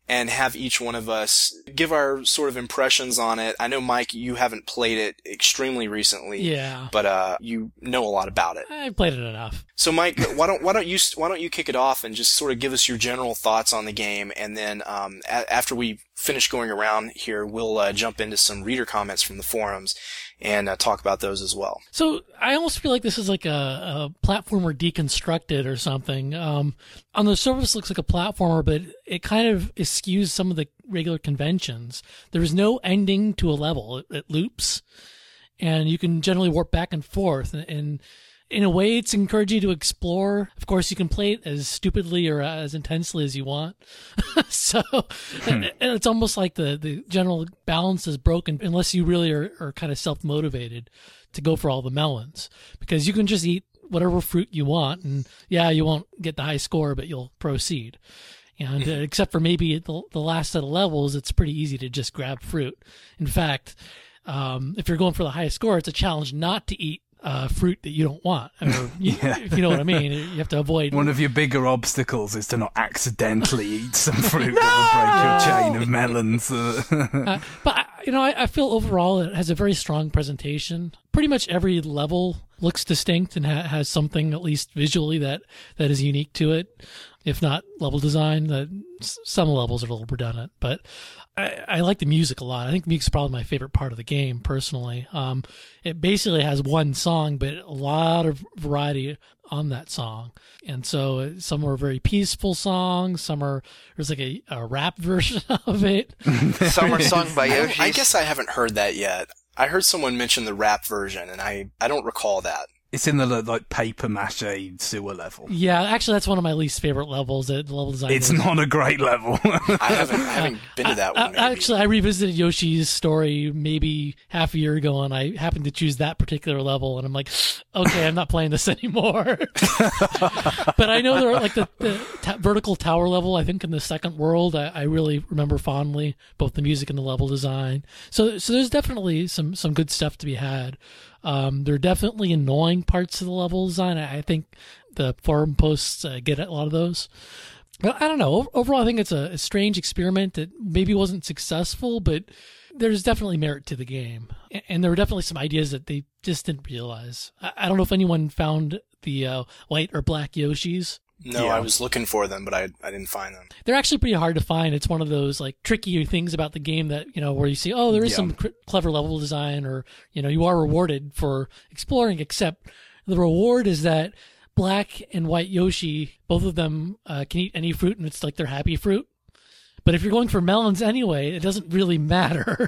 and have each one of us give our sort of impressions on it. I know, Mike, you haven't played it extremely recently. Yeah. But, uh, you know a lot about it. I've played it enough. So, Mike, why don't, why don't you, why don't you kick it off and just sort of give us your general thoughts on the game, and then, um, a- after we finish going around here, we'll, uh, jump into some reader comments from the forums and uh, talk about those as well. So I almost feel like this is like a, a platformer deconstructed or something. Um, on the surface, it looks like a platformer, but it kind of eschews some of the regular conventions. There's no ending to a level. It, it loops, and you can generally warp back and forth. And, and in a way, it's encouraging you to explore. Of course, you can play it as stupidly or as intensely as you want. so, and, and it's almost like the, the general balance is broken unless you really are, are kind of self-motivated to go for all the melons. Because you can just eat whatever fruit you want, and yeah, you won't get the high score, but you'll proceed. And uh, except for maybe the, the last set of levels, it's pretty easy to just grab fruit. In fact, um, if you're going for the highest score, it's a challenge not to eat Uh, fruit that you don't want, or you, Yeah. if you know what I mean. You have to avoid. One of your bigger obstacles is to not accidentally eat some fruit that will break your chain of melons. uh, but I- you know, I, I feel overall it has a very strong presentation. Pretty much every level looks distinct and ha- has something, at least visually, that that is unique to it. If not level design, that some levels are a little redundant, but I, I like the music a lot. I think music's probably my favorite part of the game, personally. Um, it basically has one song, but a lot of variety on that song. And so uh, some are very peaceful songs. Some are, there's like a, a rap version of it. Some are sung by I, don't- Yoshi. I guess I haven't heard that yet. I heard someone mention the rap version, and I, I don't recall that. It's in the like paper mache sewer level. Yeah, actually, that's one of my least favorite levels. The level design. It's is- not a great level. I haven't, I haven't been to that I- one. Maybe. I- Actually, I revisited Yoshi's story maybe half a year ago, and I happened to choose that particular level, and I'm like, okay, I'm not playing this anymore. But I know there are like the, the ta- vertical tower level, I think in the second world, I, I really remember fondly, both the music and the level design. So so there's definitely some, some good stuff to be had. Um, there are definitely annoying parts of the level design. I, I think the forum posts uh, get a lot of those. But I don't know. Overall, I think it's a, a strange experiment that maybe wasn't successful, but there's definitely merit to the game. And there were definitely some ideas that they just didn't realize. I, I don't know if anyone found the uh, white or black Yoshis. No, Yeah. I was looking for them, but I I didn't find them. They're actually pretty hard to find. It's one of those like tricky things about the game that, you know, where you see, oh, there is Yeah. some cr- clever level design, or, you know, you are rewarded for exploring, except the reward is that black and white Yoshi, both of them uh, can eat any fruit, and it's like their happy fruit. But if you're going for melons anyway, it doesn't really matter.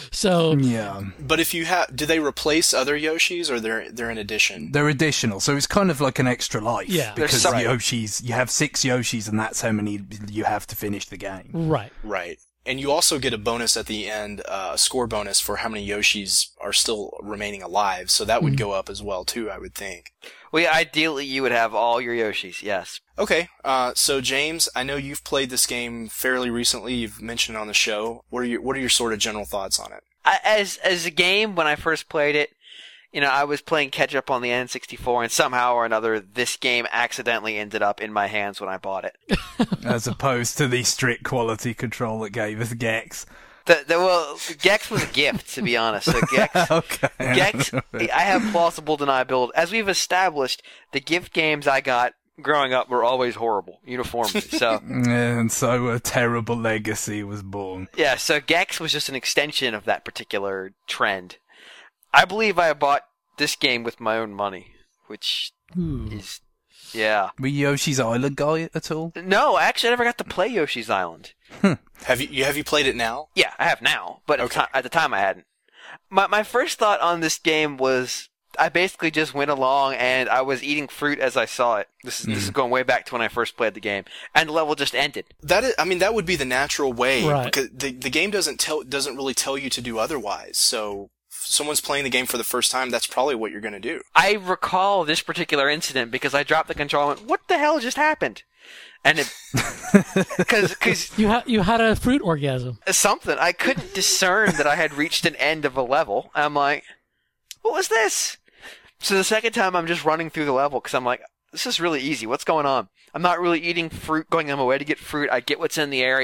So Yeah. But if you have, do they replace other Yoshis, or they're they're in addition? They're additional, so it's kind of like an extra life. Yeah. There's Because some- Yoshis, you have six Yoshis, and that's how many you have to finish the game. right. Right. And you also get a bonus at the end, uh, a score bonus for how many Yoshis are still remaining alive. So that would Mhm. go up as well too, I would think. Well, yeah, ideally you would have all your Yoshis, yes. Okay, uh, so James, I know you've played this game fairly recently. You've mentioned it on the show. What are your What are your sort of general thoughts on it? I, as as a game, when I first played it, you know, I was playing catch up on the N sixty-four, and somehow or another, this game accidentally ended up in my hands when I bought it. As opposed to the strict quality control that gave us Gex. The, the, well, Gex was a gift, to be honest. So Gex, Okay. Gex, I have plausible deniability. As we've established, the gift games I got growing up were always horrible, uniformly. So And so a terrible legacy was born. yeah, so Gex was just an extension of that particular trend. I believe I bought this game with my own money, which Ooh. is, yeah. Were you Yoshi's Island guy at all? No, actually, I never got to play Yoshi's Island. Have you, you have you played it now? Yeah, I have now, but at, Okay. the, ti- at the time I hadn't. My my first thought on this game was I basically just went along and I was eating fruit as I saw it. This is this is going way back to when I first played the game, and the level just ended. That is, I mean, that would be the natural way, Right. because the the game doesn't tell doesn't really tell you to do otherwise. So, if someone's playing the game for the first time, that's probably what you're going to do. I recall this particular incident because I dropped the controller and went, "What the hell just happened?" And it because because You, ha- you had a fruit orgasm. something I couldn't discern that I had reached an end of a level. I'm like, "What was this?" So the second time I'm just running through the level because I'm like, "This is really easy. What's going on?" I'm not really eating fruit, going on my way to get fruit. I get what's in the area,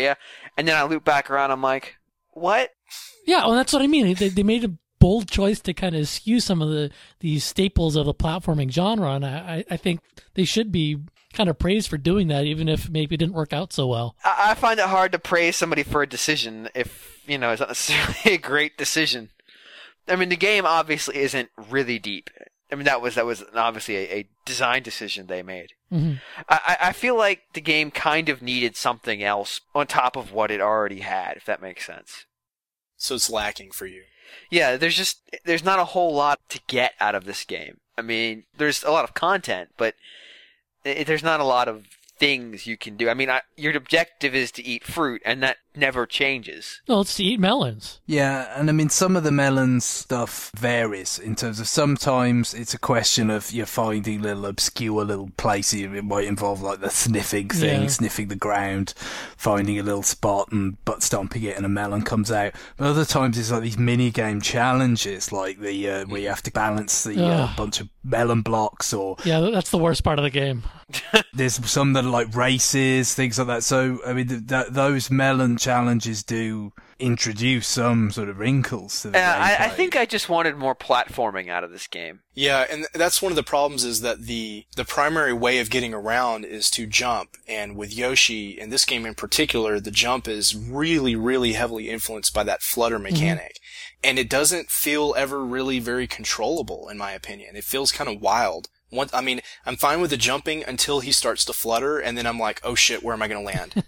and then I loop back around. I'm like, what? Yeah, well, that's what I mean. They they made a bold choice to kind of skew some of the these staples of the platforming genre, and I I think they should be kind of praised for doing that, even if maybe it didn't work out so well. I, I find it hard to praise somebody for a decision if you know it's not necessarily a great decision. I mean, the game obviously isn't really deep. I mean, that was that was obviously a, a design decision they made. Mm-hmm. I, I feel like the game kind of needed something else on top of what it already had, if that makes sense. So it's lacking for you. Yeah, there's just there's not a whole lot to get out of this game. I mean, there's a lot of content, but it, there's not a lot of things you can do. I mean, I, your objective is to eat fruit, and that never changes. No, it's to eat melons. Yeah, and I mean, some of the melons stuff varies in terms of sometimes it's a question of you're finding little obscure little places. It might involve like the sniffing thing, Yeah. sniffing the ground, finding a little spot and butt stomping it and a melon comes out. But other times it's like these mini game challenges, like the uh, where you have to balance the uh, Ugh. bunch of melon blocks, or Yeah, that's the worst part of the game. there's some that are like races, things like that. So, I mean, th- th- those melon challenges do introduce some sort of wrinkles to the Uh, I, I gameplay. think I just wanted more platforming out of this game. Yeah, and that's one of the problems is that the the primary way of getting around is to jump, and with Yoshi, in this game in particular, the jump is really, really heavily influenced by that flutter mechanic. And it doesn't feel ever really very controllable, in my opinion. It feels kind of wild. One, I mean, I'm fine with the jumping until he starts to flutter, and then I'm like, oh shit, where am I going to land?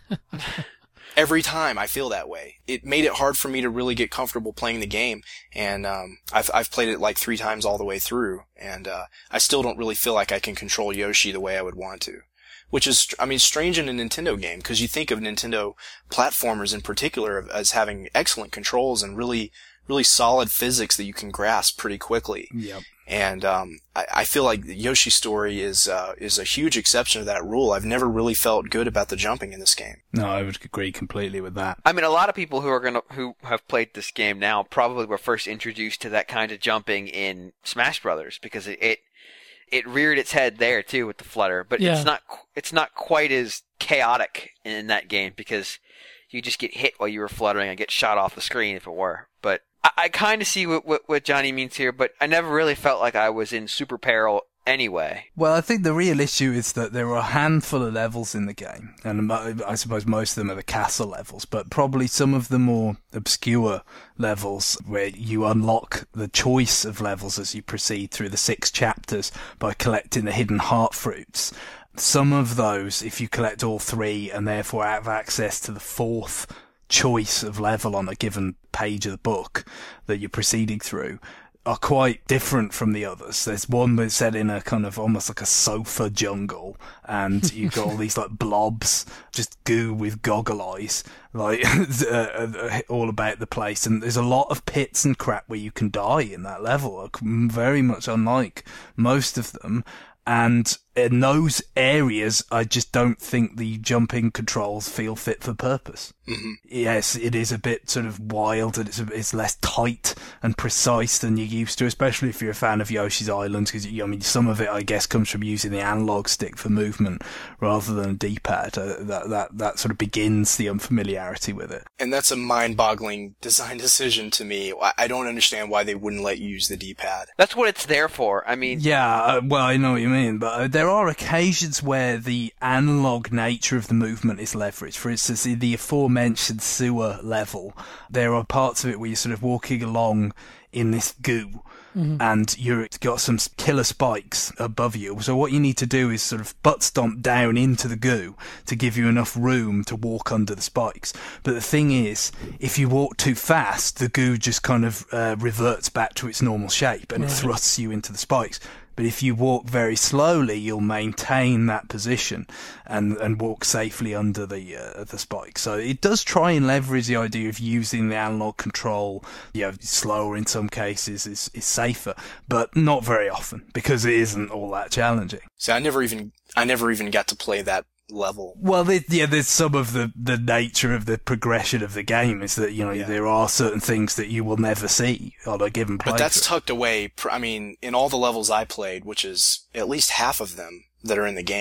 Every time I feel that way. It made it hard for me to really get comfortable playing the game, and um, I've I've played it like three times all the way through, and uh, I still don't really feel like I can control Yoshi the way I would want to. Which is, I mean, strange in a Nintendo game, because you think of Nintendo platformers in particular as having excellent controls and really, really solid physics that you can grasp pretty quickly. Yep. And um, I, I feel like the Yoshi story is uh, is a huge exception to that rule. I've never really felt good about the jumping in this game. No, I would agree completely with that. I mean, a lot of people who are gonna who have played this game now probably were first introduced to that kind of jumping in Smash Brothers because it it, it reared its head there too with the flutter, but Yeah. it's not qu- it's not quite as chaotic in that game because you just get hit while you were fluttering and get shot off the screen if it were. But I, I kind of see what, what what Johnny means here, but I never really felt like I was in super peril anyway. Well, I think the real issue is that there are a handful of levels in the game, and mo- I suppose most of them are the castle levels, but probably some of the more obscure levels where you unlock the choice of levels as you proceed through the six chapters by collecting the hidden heart fruits. Some of those, if you collect all three and therefore have access to the fourth choice of level on a given page of the book that you're proceeding through, are quite different from the others. There's one that's set in a kind of almost like a sofa jungle, and you've got all these like blobs, just goo with goggle eyes, like uh, uh, all about the place. And there's a lot of pits and crap where you can die in that level, very much unlike most of them. And in those areas, I just don't think the jumping controls feel fit for purpose. Mm-hmm. Yes, it is a bit sort of wild, and it's a, it's less tight and precise than you're used to, especially if you're a fan of Yoshi's Island, because I mean, some of it, I guess, comes from using the analog stick for movement rather than a D-pad. Uh, that that that sort of begins the unfamiliarity with it. And that's a mind-boggling design decision to me. I I don't understand why they wouldn't let you use the D-pad. That's what it's there for. I mean, Yeah, uh, well, I know what you mean, but uh, there are occasions where the analog nature of the movement is leveraged. For instance, in the aforementioned sewer level, there are parts of it where you're sort of walking along in this goo, and you've got some killer spikes above you. So what you need to do is sort of butt stomp down into the goo to give you enough room to walk under the spikes. But the thing is, if you walk too fast, the goo just kind of uh, reverts back to its normal shape, and it Right. thrusts you into the spikes. But if you walk very slowly, you'll maintain that position and, and walk safely under the uh, the spike. So it does try and leverage the idea of using the analog control. You know, slower in some cases is, is safer, but not very often because it isn't all that challenging. So I never even I never even got to play that level. Well, there, yeah, there's some of the, the nature of the progression of the game is that, you know, Yeah. there are certain things that you will never see on a given playthrough. But that's tucked away. pr- I mean, in all the levels I played, which is at least half of them that are in the game,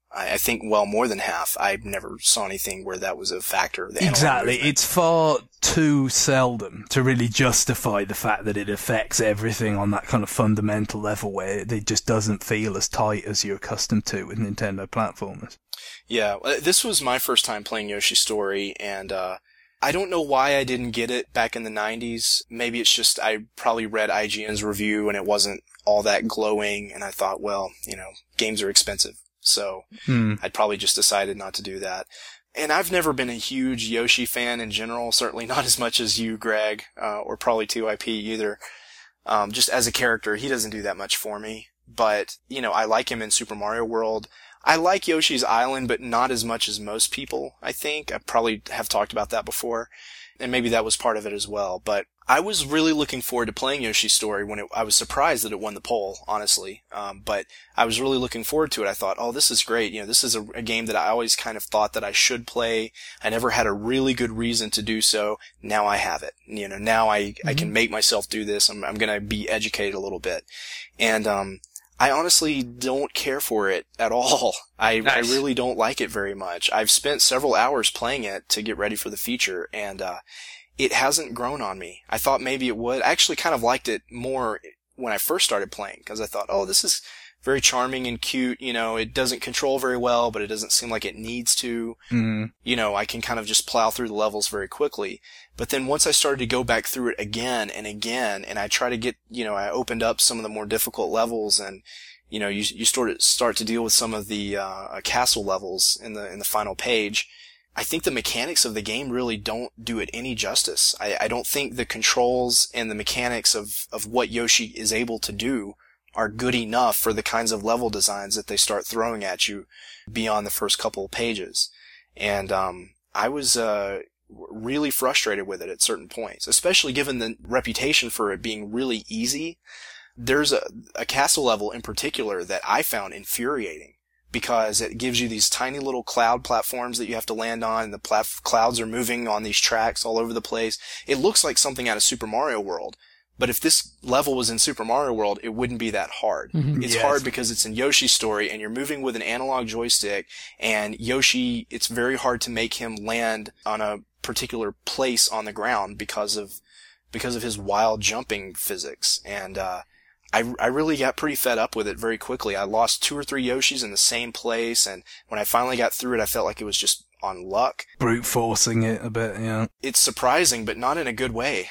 I, I think well more than half. I never saw anything where that was a factor. The Exactly. movement. It's far too seldom to really justify the fact that it affects everything on that kind of fundamental level where it just doesn't feel as tight as you're accustomed to with Nintendo platformers. Yeah, this was my first time playing Yoshi's Story, and uh I don't know why I didn't get it back in the nineties. Maybe it's just I probably read I G N's review and it wasn't all that glowing, and I thought, well, you know, games are expensive. So Hmm. I'd probably just decided not to do that. And I've never been a huge Yoshi fan in general, certainly not as much as you, Greg, uh, or probably two I P either. Um, just as a character, he doesn't do that much for me. But, you know, I like him in Super Mario World. I like Yoshi's Island, but not as much as most people, I think. I probably have talked about that before, and maybe that was part of it as well. But I was really looking forward to playing Yoshi's Story when it, I was surprised that it won the poll, honestly. Um, but I was really looking forward to it. I thought, oh, this is great. You know, this is a, a game that I always kind of thought that I should play. I never had a really good reason to do so. Now I have it. You know, now I, mm-hmm. I can make myself do this. I'm, I'm gonna be educated a little bit. And, um, I honestly don't care for it at all. I, nice. I really don't like it very much. I've spent several hours playing it to get ready for the feature, and uh it hasn't grown on me. I thought maybe it would. I actually kind of liked it more when I first started playing, because I thought, oh, this is very charming and cute. You know, it doesn't control very well, but it doesn't seem like it needs to. Mm-hmm. You know, I can kind of just plow through the levels very quickly. But then once I started to go back through it again and again, and I try to get, you know, I opened up some of the more difficult levels, and, you know, you, you start, start to deal with some of the, uh, castle levels in the, in the final page. I think the mechanics of the game really don't do it any justice. I, I don't think the controls and the mechanics of, of what Yoshi is able to do are good enough for the kinds of level designs that they start throwing at you beyond the first couple of pages. And, um, I was, uh, really frustrated with it at certain points, especially given the reputation for it being really easy. There's a, a castle level in particular that I found infuriating, because it gives you these tiny little cloud platforms that you have to land on, and the plat- clouds are moving on these tracks all over the place. It looks like something out of Super Mario World, but if this level was in Super Mario World, it wouldn't be that hard. Mm-hmm. It's yes. hard because it's in Yoshi's Story, and you're moving with an analog joystick, and Yoshi, it's very hard to make him land on a particular place on the ground because of because of his wild jumping physics. And uh I, I really got pretty fed up with it very quickly. I lost two or three Yoshis in the same place, and when I finally got through it, I felt like it was just on luck. Brute forcing it a bit, yeah. It's surprising, but not in a good way.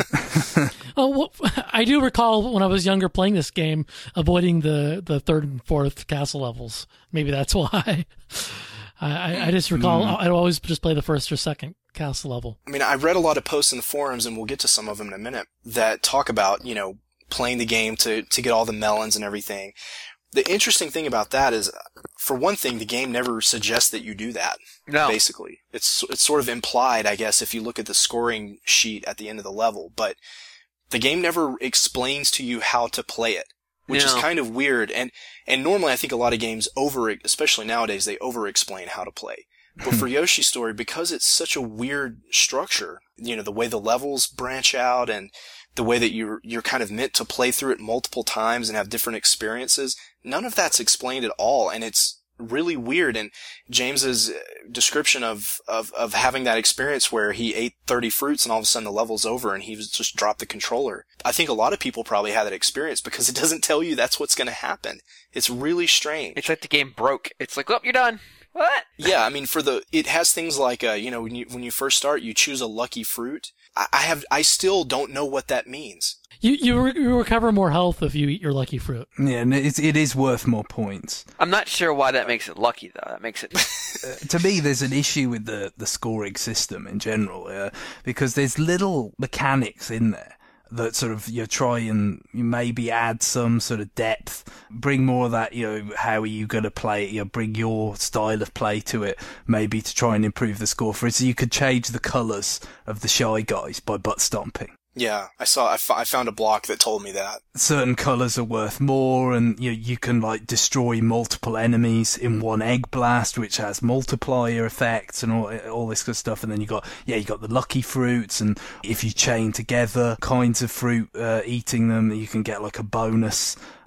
Oh, well, I do recall when I was younger playing this game, avoiding the, the third and fourth castle levels. Maybe that's why. I, I just recall mm. I'd always just play the first or second castle level. I mean, I read a lot of posts in the forums, and we'll get to some of them in a minute, that talk about, you know, playing the game to, to get all the melons and everything. The interesting thing about that is, for one thing, the game never suggests that you do that. No. Basically. It's, it's sort of implied, I guess, if you look at the scoring sheet at the end of the level, but the game never explains to you how to play it, which no. is kind of weird. And, and normally I think a lot of games over, especially nowadays, they over-explain how to play. But for Yoshi's Story, because it's such a weird structure, you know, the way the levels branch out and the way that you're, you're kind of meant to play through it multiple times and have different experiences, none of that's explained at all. And it's really weird. And James's description of, of, of having that experience where he ate thirty fruits and all of a sudden the level's over and he was just dropped the controller. I think a lot of people probably had that experience because it doesn't tell you that's what's going to happen. It's really strange. It's like the game broke. It's like, oh, you're done. What? Yeah, I mean, for the, it has things like, uh, you know, when you, when you first start, you choose a lucky fruit. I, I have, I still don't know what that means. You, you, re- you recover more health if you eat your lucky fruit. Yeah, and it's, it is worth more points. I'm not sure why that makes it lucky, though. That makes it... uh, to me, there's an issue with the, the scoring system in general, uh, because there's little mechanics in there that sort of you try and you maybe add some sort of depth, bring more of that, you know, how are you going to play it, you know, bring your style of play to it, maybe to try and improve the score. For instance, you could change the colours of the Shy Guys by butt stomping. Yeah, I saw, I, f- I found a block that told me that. Certain colours are worth more, and you you can like destroy multiple enemies in one egg blast, which has multiplier effects and all all this good stuff. And then you got yeah, you got the lucky fruits, and if you chain together kinds of fruit, uh, eating them, you can get like a bonus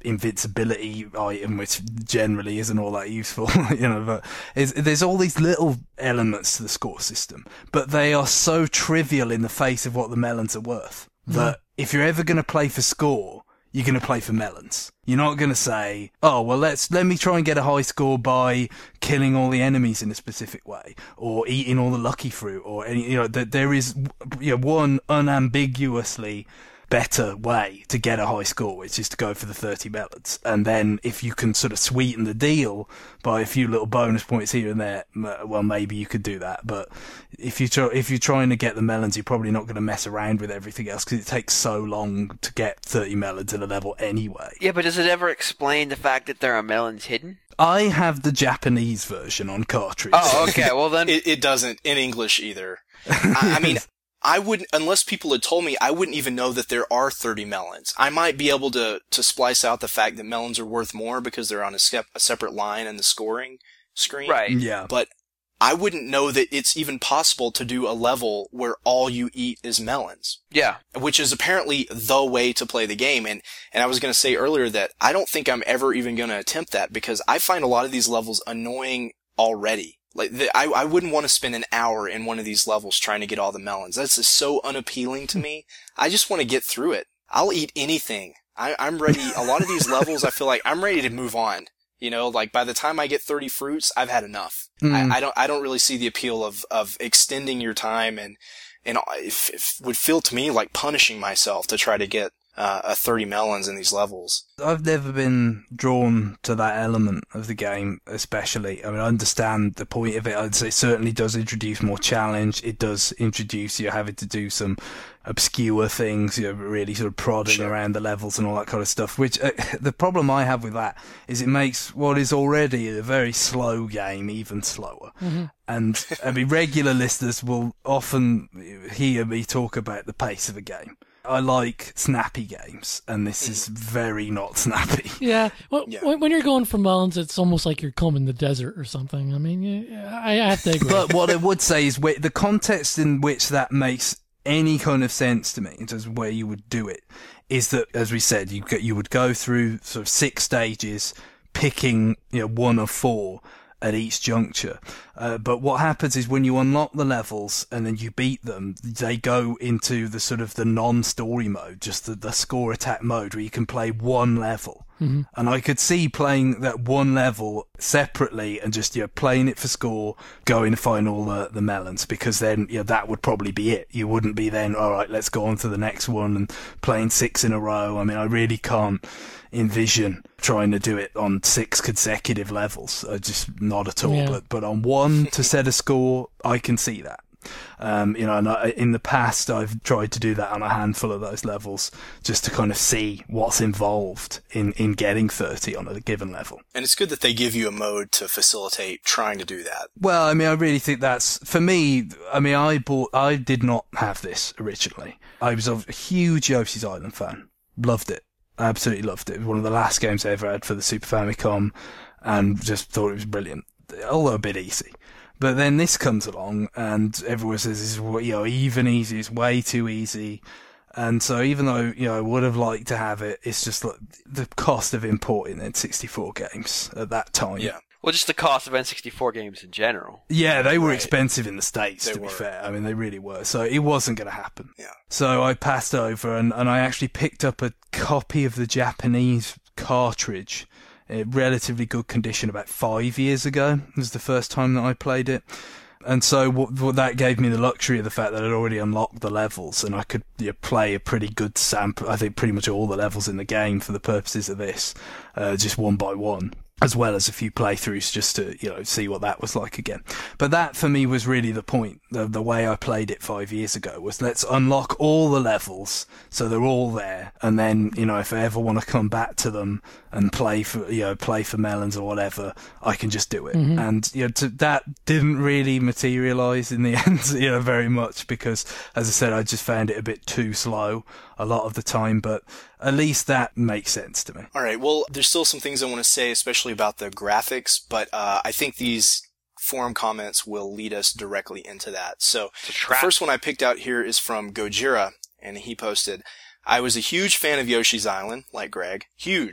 invincibility item, which generally isn't all that useful, you know, but is, there's all these little elements to the score system, but they are so trivial in the face of what the melons are worth that if you're ever going to play for score, you're going to play for melons. You're not going to say, oh, well, let's, let me try and get a high score by killing all the enemies in a specific way, or eating all the lucky fruit, or any, you know, that there is, you know, one unambiguously better way to get a high score, which is to go for the thirty melons. And then if you can sort of sweeten the deal by a few little bonus points here and there, well, maybe you could do that. But if you try, if you're trying to get the melons, you're probably not going to mess around with everything else because it takes so long to get thirty melons in a level anyway. Yeah, but does it ever explain the fact that there are melons hidden? I have the Japanese version on cartridge. Oh, okay. Well, then it, it doesn't in English either. I, I mean, I wouldn't, unless people had told me, I wouldn't even know that there are thirty melons. I might be able to, to splice out the fact that melons are worth more because they're on a, skep, a separate line in the scoring screen. Right. Yeah. But I wouldn't know that it's even possible to do a level where all you eat is melons. Yeah. Which is apparently the way to play the game. And, and I was going to say earlier that I don't think I'm ever even going to attempt that because I find a lot of these levels annoying already. Like, the, I, I wouldn't want to spend an hour in one of these levels trying to get all the melons. That's just so unappealing to me. I just want to get through it. I'll eat anything. I, I'm ready. A lot of these levels, I feel like I'm ready to move on. You know, like by the time I get thirty fruits, I've had enough. Mm. I, I don't, I don't really see the appeal of, of extending your time and, and it, it would feel to me like punishing myself to try to get uh, a thirty melons in these levels. I've never been drawn to that element of the game, especially. I mean, I understand the point of it. I'd say it certainly does introduce more challenge. It does introduce you having to do some obscure things, you know, really sort of prodding Sure. around the levels and all that kind of stuff, which uh, the problem I have with that is it makes what is already a very slow game even slower. Mm-hmm. And I mean, regular listeners will often hear me talk about the pace of a game. I like snappy games, and this is very not snappy. Yeah. Well, Yeah. When, when you're going for melons, it's almost like you're combing the desert or something. I mean, yeah, I, I have to agree. But what I would say is where, the context in which that makes any kind of sense to me, in terms of where you would do it, is that, as we said, you you would go through sort of six stages, picking, you know, one of four at each juncture. Uh, but what happens is when you unlock the levels and then you beat them, they go into the sort of the non-story mode, just the, the score attack mode where you can play one level. Mm-hmm. And I could see playing that one level separately and just, you know, playing it for score, going to find all the, the melons, because then, you know, that would probably be it. You wouldn't be then, all right, let's go on to the next one and playing six in a row. I mean, I really can't envision trying to do it on six consecutive levels. Uh, just not at all. Yeah. But, but on one to set a score, I can see that. Um, you know, and I, in the past, I've tried to do that on a handful of those levels just to kind of see what's involved in, in getting thirty on a given level. And it's good that they give you a mode to facilitate trying to do that. Well, I mean, I really think that's, for me, I mean, I bought, I did not have this originally. I was a huge Yoshi's Island fan. Loved it. I absolutely loved it. It was one of the last games I ever had for the Super Famicom and just thought it was brilliant. Although a bit easy. But then this comes along and everyone says it's, you know, even easy, it's way too easy. And so even though, you know, I would have liked to have it, it's just like the cost of importing N sixty-four games at that time. Yeah. Well, just the cost of N sixty-four games in general. Yeah, they were Right. expensive in the States, They to be were. fair. I mean, they really were. So it wasn't going to happen. Yeah. So I passed over and, and I actually picked up a copy of the Japanese cartridge in relatively good condition about five years ago. It was the first time that I played it. And so what, what that gave me the luxury of the fact that I'd already unlocked the levels and I could, you know, play a pretty good sample, I think pretty much all the levels in the game for the purposes of this, uh, just one by one, as well as a few playthroughs just to, you know, see what that was like again. But that for me was really the point. The, the way I played it five years ago was let's unlock all the levels so they're all there. And then, you know, if I ever want to come back to them and play for, you know, play for melons or whatever, I can just do it. Mm-hmm. And, you know, to, that didn't really materialize in the end, you know, very much because, as I said, I just found it a bit too slow a lot of the time, but at least that makes sense to me. All right. Well, there's still some things I want to say, especially about the graphics, but uh, I think these forum comments will lead us directly into that. So the first one I picked out here is from Gojira, and he posted, I was a huge fan of Yoshi's Island, like Greg, huge.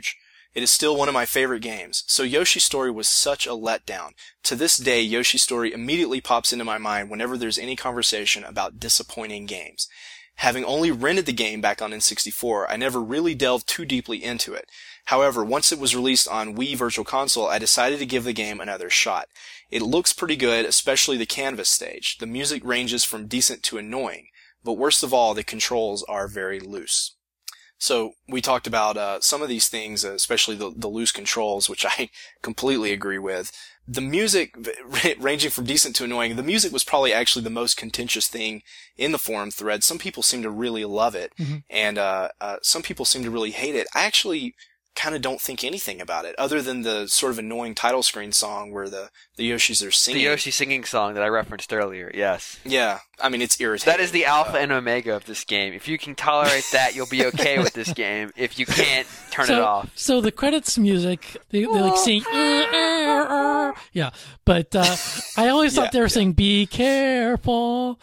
It is still one of my favorite games. So Yoshi's Story was such a letdown. To this day, Yoshi's Story immediately pops into my mind whenever there's any conversation about disappointing games. Having only rented the game back on N sixty-four, I never really delved too deeply into it. However, once it was released on Wii Virtual Console, I decided to give the game another shot. It looks pretty good, especially the canvas stage. The music ranges from decent to annoying, but worst of all, the controls are very loose. So we talked about uh, some of these things, uh, especially the, the loose controls, which I completely agree with. The music, ranging from decent to annoying, the music was probably actually the most contentious thing in the forum thread. Some people seem to really love it, mm-hmm. and uh, uh, some people seem to really hate it. I actually kind of don't think anything about it, other than the sort of annoying title screen song where the, the Yoshis are singing. The Yoshi singing song that I referenced earlier, yes. Yeah, I mean, it's irritating. That is the alpha uh, and omega of this game. If you can tolerate that, you'll be okay with this game. If you can't, turn so, it off. So the credits music, they, they like sing, uh, uh, uh, yeah, but uh, I always thought yeah, they were yeah. saying, be careful.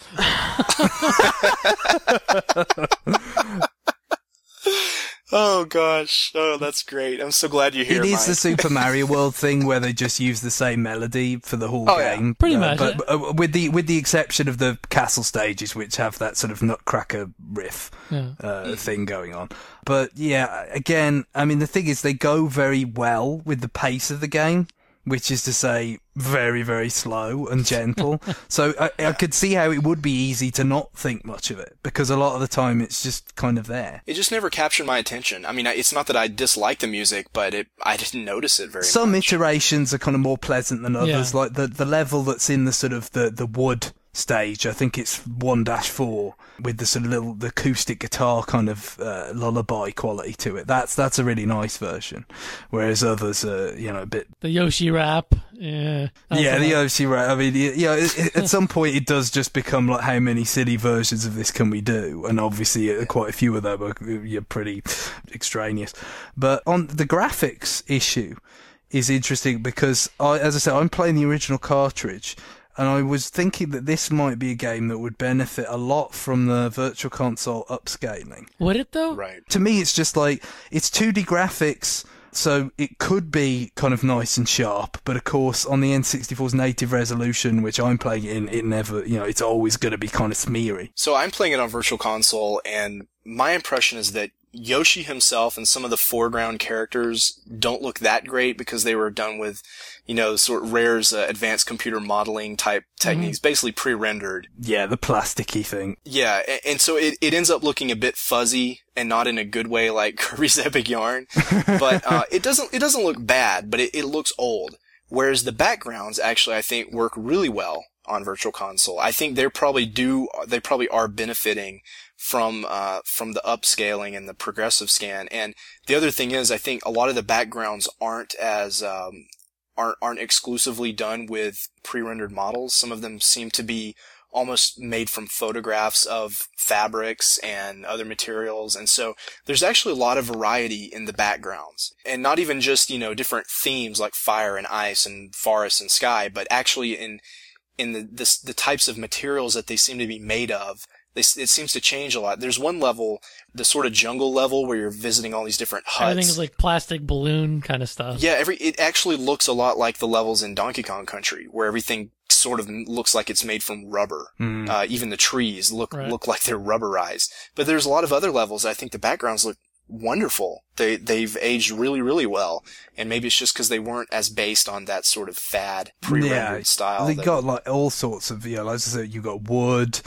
Oh gosh, oh that's great. I'm so glad you're here. It is Mike. the Super Mario World thing where they just use the same melody for the whole oh, game, yeah. pretty uh, much. But uh, with the with the exception of the castle stages, which have that sort of Nutcracker riff yeah. uh, thing going on. But yeah, again, I mean the thing is they go very well with the pace of the game, which is to say very, very slow and gentle. So I, I could see how it would be easy to not think much of it, because a lot of the time it's just kind of there. It just never captured my attention. I mean, it's not that I dislike the music, but it I didn't notice it very Some much. Some iterations are kind of more pleasant than others, yeah. like the, the level that's in the sort of the, the wood stage, I think it's one dash four, with the sort of little the acoustic guitar kind of uh, lullaby quality to it. That's that's a really nice version, whereas others are, you know, a bit the Yoshi rap. Yeah, yeah, the Yoshi rap. I mean, yeah, it, it, at some point it does just become like, how many silly versions of this can we do? And obviously, uh, quite a few of them are you're pretty extraneous. But on the graphics issue is interesting because, I, as I said, I'm playing the original cartridge. And I was thinking that this might be a game that would benefit a lot from the Virtual Console upscaling. Would it though? Right. To me, it's just like, it's two D graphics, so it could be kind of nice and sharp, but of course on the N sixty-four's native resolution, which I'm playing it in, it never, you know, it's always going to be kind of smeary. So I'm playing it on Virtual Console, and my impression is that Yoshi himself and some of the foreground characters don't look that great because they were done with, you know, sort of Rare's uh, advanced computer modeling type techniques, mm-hmm. basically pre-rendered. Yeah, the plasticky thing. Yeah, and, and so it, it ends up looking a bit fuzzy and not in a good way like Kirby's Epic Yarn. But uh, it doesn't it doesn't look bad, but it, it looks old. Whereas the backgrounds actually, I think, work really well on Virtual Console. I think they probably do they probably are benefiting from uh from the upscaling and the progressive scan. And the other thing is, I think a lot of the backgrounds aren't as um aren't aren't exclusively done with pre-rendered models. Some of them seem to be almost made from photographs of fabrics and other materials. And so there's actually a lot of variety in the backgrounds, and not even just, you know, different themes like fire and ice and forest and sky, but actually in in the this, the types of materials that they seem to be made of. They, it seems to change a lot. There's one level, the sort of jungle level, where you're visiting all these different huts. Everything's like plastic balloon kind of stuff. Yeah, every it actually looks a lot like the levels in Donkey Kong Country, where everything sort of looks like it's made from rubber. Mm. Uh, even the trees look right. look like they're rubberized. But there's a lot of other levels. I think the backgrounds look wonderful. They they've aged really really well, and maybe it's just because they weren't as based on that sort of fad pre-rendered yeah, style. They that, got like all sorts of, you know, as I said, you got wood,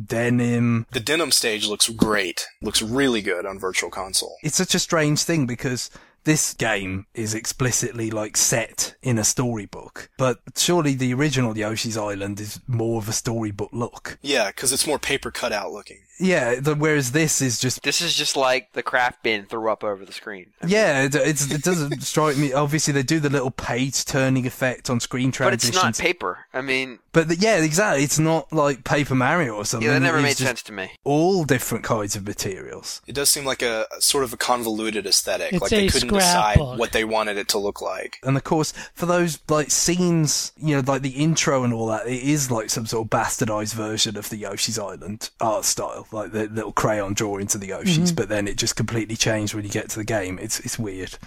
denim. The denim stage looks great. Looks really good on Virtual Console. It's such a strange thing because this game is explicitly like set in a storybook, but surely the original Yoshi's Island is more of a storybook look. Yeah, because it's more paper cutout looking. Yeah, the, whereas this is just... This is just like the craft bin threw up over the screen. I mean, yeah, it, it's, it doesn't strike me... Obviously, they do the little page-turning effect on screen transitions. But it's not paper. I mean... But the, yeah, exactly. It's not like Paper Mario or something. Yeah, that never it's made sense to me. All different kinds of materials. It does seem like a sort of a convoluted aesthetic. It's like they couldn't decide book. what they wanted it to look like. And of course, for those like scenes, you know, like the intro and all that, it is like some sort of bastardized version of the Yoshi's Island art style, like the little crayon drawings of the Yoshis, mm-hmm. but then it just completely changed when you get to the game. It's it's weird.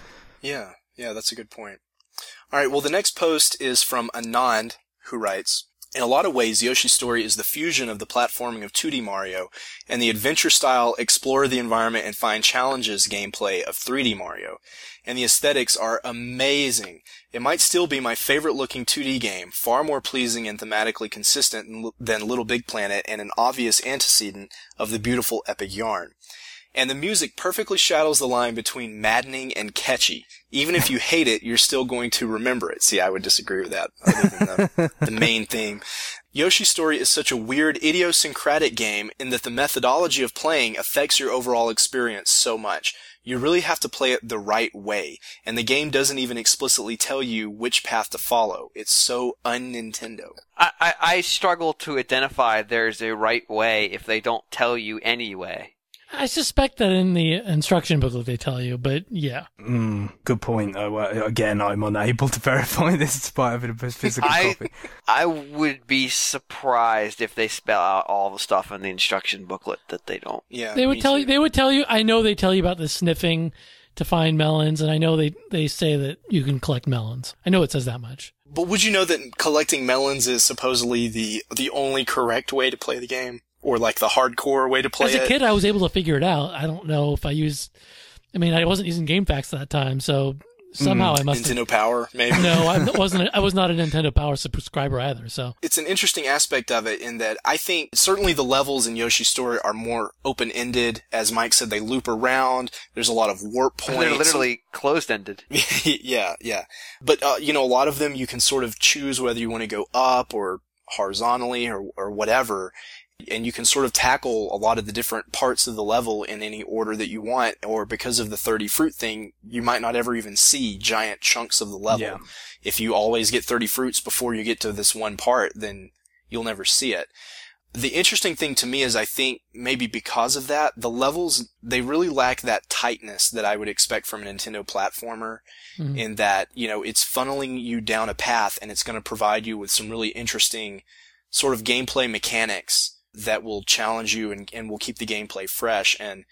Yeah, yeah, that's a good point. All right, well, the next post is from Anand, who writes, in a lot of ways, Yoshi's Story is the fusion of the platforming of two D Mario and the adventure-style explore the environment and find challenges gameplay of three D Mario. And the aesthetics are amazing. It might still be my favorite-looking two D game, far more pleasing and thematically consistent than Little Big Planet and an obvious antecedent of the beautiful Epic Yarn. And the music perfectly shadows the line between maddening and catchy. Even if you hate it, you're still going to remember it. See, I would disagree with that, other than the, the main theme. Yoshi's Story is such a weird, idiosyncratic game in that the methodology of playing affects your overall experience so much. You really have to play it the right way, and the game doesn't even explicitly tell you which path to follow. It's so un-Nintendo. I, I, I struggle to identify there's a right way if they don't tell you anyway. I suspect that in the instruction booklet they tell you, but yeah. Mm, good point. Oh, well, again, I'm unable to verify this despite having a physical I, copy. I would be surprised if they spell out all the stuff in the instruction booklet that they don't. Yeah, they would me tell too. you. They would tell you. I know they tell you about the sniffing to find melons, and I know they they say that you can collect melons. I know it says that much. But would you know that collecting melons is supposedly the the only correct way to play the game? Or like the hardcore way to play As a it? kid, I was able to figure it out. I don't know if I used... I mean, I wasn't using GameFAQs at that time, so somehow mm, I must Nintendo have... Power, maybe? No, I wasn't. I was not a Nintendo Power subscriber either, so... It's an interesting aspect of it in that I think certainly the levels in Yoshi's Story are more open-ended. As Mike said, they loop around. There's a lot of warp points. They're literally closed-ended. yeah, yeah. But, uh, you know, a lot of them you can sort of choose whether you want to go up or horizontally or, or whatever. And you can sort of tackle a lot of the different parts of the level in any order that you want, or because of the thirty fruit thing, you might not ever even see giant chunks of the level. Yeah. If you always get thirty fruits before you get to this one part, then you'll never see it. The interesting thing to me is I think maybe because of that, the levels, they really lack that tightness that I would expect from a Nintendo platformer, mm-hmm. in that, you know, it's funneling you down a path and it's going to provide you with some really interesting sort of gameplay mechanics that will challenge you and, and will keep the gameplay fresh. And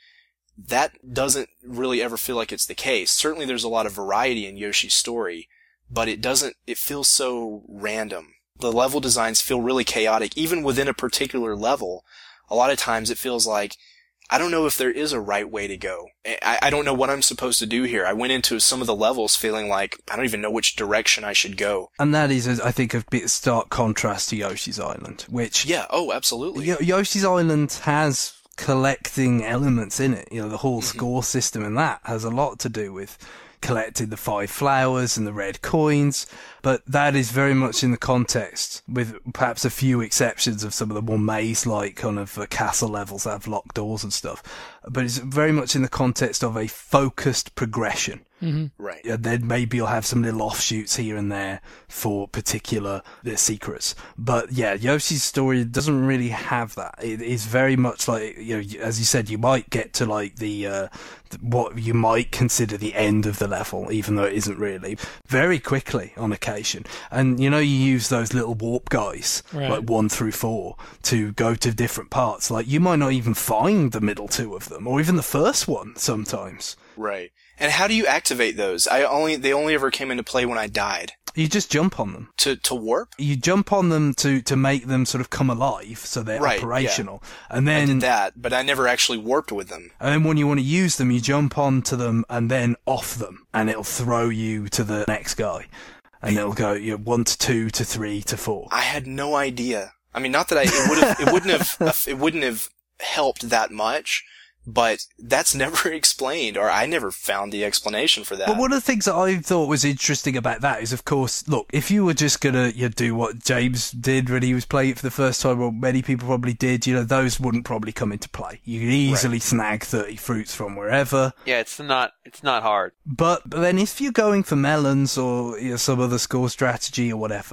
that doesn't really ever feel like it's the case. Certainly there's a lot of variety in Yoshi's Story, but it doesn't, it feels so random. The level designs feel really chaotic. Even within a particular level, a lot of times it feels like, I don't know if there is a right way to go. I, I don't know what I'm supposed to do here. I went into some of the levels feeling like I don't even know which direction I should go. And that is, I think, a bit stark contrast to Yoshi's Island, which... Yeah, oh, absolutely. Y- Yoshi's Island has collecting elements in it. You know, the whole mm-hmm. score system and that has a lot to do with collecting the five flowers and the red coins, but that is very much in the context, with perhaps a few exceptions of some of the more maze-like kind of uh, castle levels that have locked doors and stuff, but it's very much in the context of a focused progression. Mm-hmm. Right. Yeah, then maybe you'll have some little offshoots here and there for particular uh, secrets. But yeah, Yoshi's Story doesn't really have that. It is very much like, you know, as you said, you might get to like the, uh, what you might consider the end of the level, even though it isn't really, very quickly on occasion. And, you know, you use those little warp guys, right. like one through four, to go to different parts. Like, you might not even find the middle two of them, or even the first one sometimes. Right. And how do you activate those? I only they only ever came into play when I died. You just jump on them. To to warp? You jump on them to, to make them sort of come alive, so they're right, operational. Yeah. And then I did that, but I never actually warped with them. And then when you want to use them, you jump onto them and then off them, and it'll throw you to the next guy. And it'll go, you know, one to two to three to four. I had no idea. I mean, not that I it would have it wouldn't have it wouldn't have helped that much. But that's never explained, or I never found the explanation for that. But one of the things that I thought was interesting about that is, of course, look, if you were just gonna you know, do what James did when he was playing it for the first time, or many people probably did, you know, those wouldn't probably come into play. You could easily right. snag thirty fruits from wherever. Yeah, it's not it's not hard. But, but then if you're going for melons or you know, some other score strategy or whatever,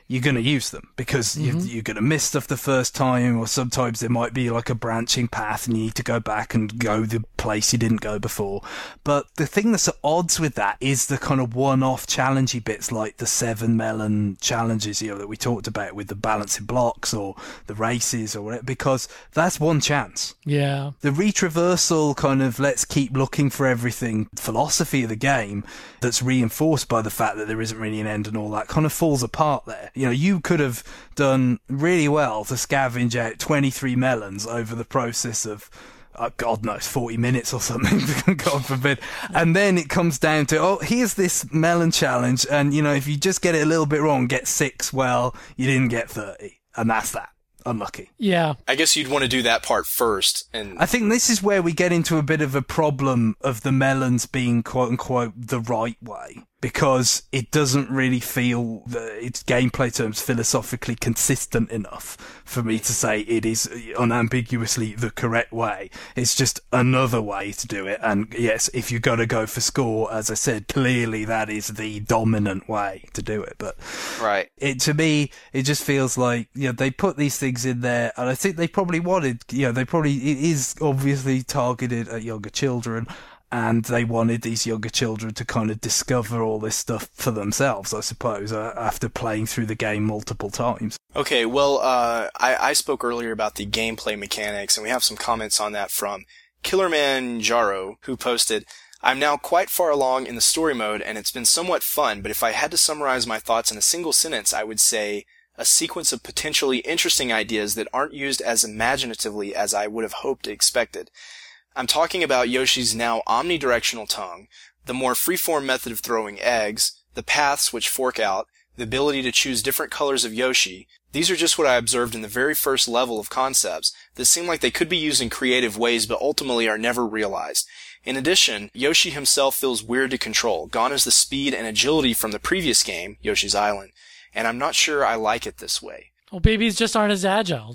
you're going to use them because mm-hmm. you, you're going to miss stuff the first time, or sometimes there might be like a branching path and you need to go back and go the place you didn't go before. But the thing that's at odds with that is the kind of one-off challengey bits like the seven melon challenges, you know, that we talked about with the balancing blocks or the races or whatever, because that's one chance. Yeah. The retraversal kind of let's keep looking for everything philosophy of the game that's reinforced by the fact that there isn't really an end and all that kind of falls apart there. You know, you could have done really well to scavenge out twenty-three melons over the process of, uh, God knows, forty minutes or something, God forbid. And then it comes down to, oh, here's this melon challenge, and, you know, if you just get it a little bit wrong, get six, well, you didn't get thirty. And that's that. Unlucky. Yeah. I guess you'd want to do that part first. And I think this is where we get into a bit of a problem of the melons being quote unquote the right way, because it doesn't really feel that its gameplay terms philosophically consistent enough for me to say it is unambiguously the correct way. It's just another way to do it. And yes, if you're going to go for score, as I said, clearly that is the dominant way to do it. But right. it, to me, it just feels like, you know, they put these things in there, and I think they probably wanted, you know, they probably, it is obviously targeted at younger children, and they wanted these younger children to kind of discover all this stuff for themselves, I suppose, uh, after playing through the game multiple times. Okay, well, uh, I, I spoke earlier about the gameplay mechanics, and we have some comments on that from Killerman Jaro, who posted, I'm now quite far along in the story mode, and it's been somewhat fun, but if I had to summarize my thoughts in a single sentence, I would say a sequence of potentially interesting ideas that aren't used as imaginatively as I would have hoped or expected. I'm talking about Yoshi's now omnidirectional tongue, the more freeform method of throwing eggs, the paths which fork out, the ability to choose different colors of Yoshi. These are just what I observed in the very first level of concepts that seem like they could be used in creative ways but ultimately are never realized. In addition, Yoshi himself feels weird to control, gone is the speed and agility from the previous game, Yoshi's Island, and I'm not sure I like it this way. Well, babies just aren't as agile.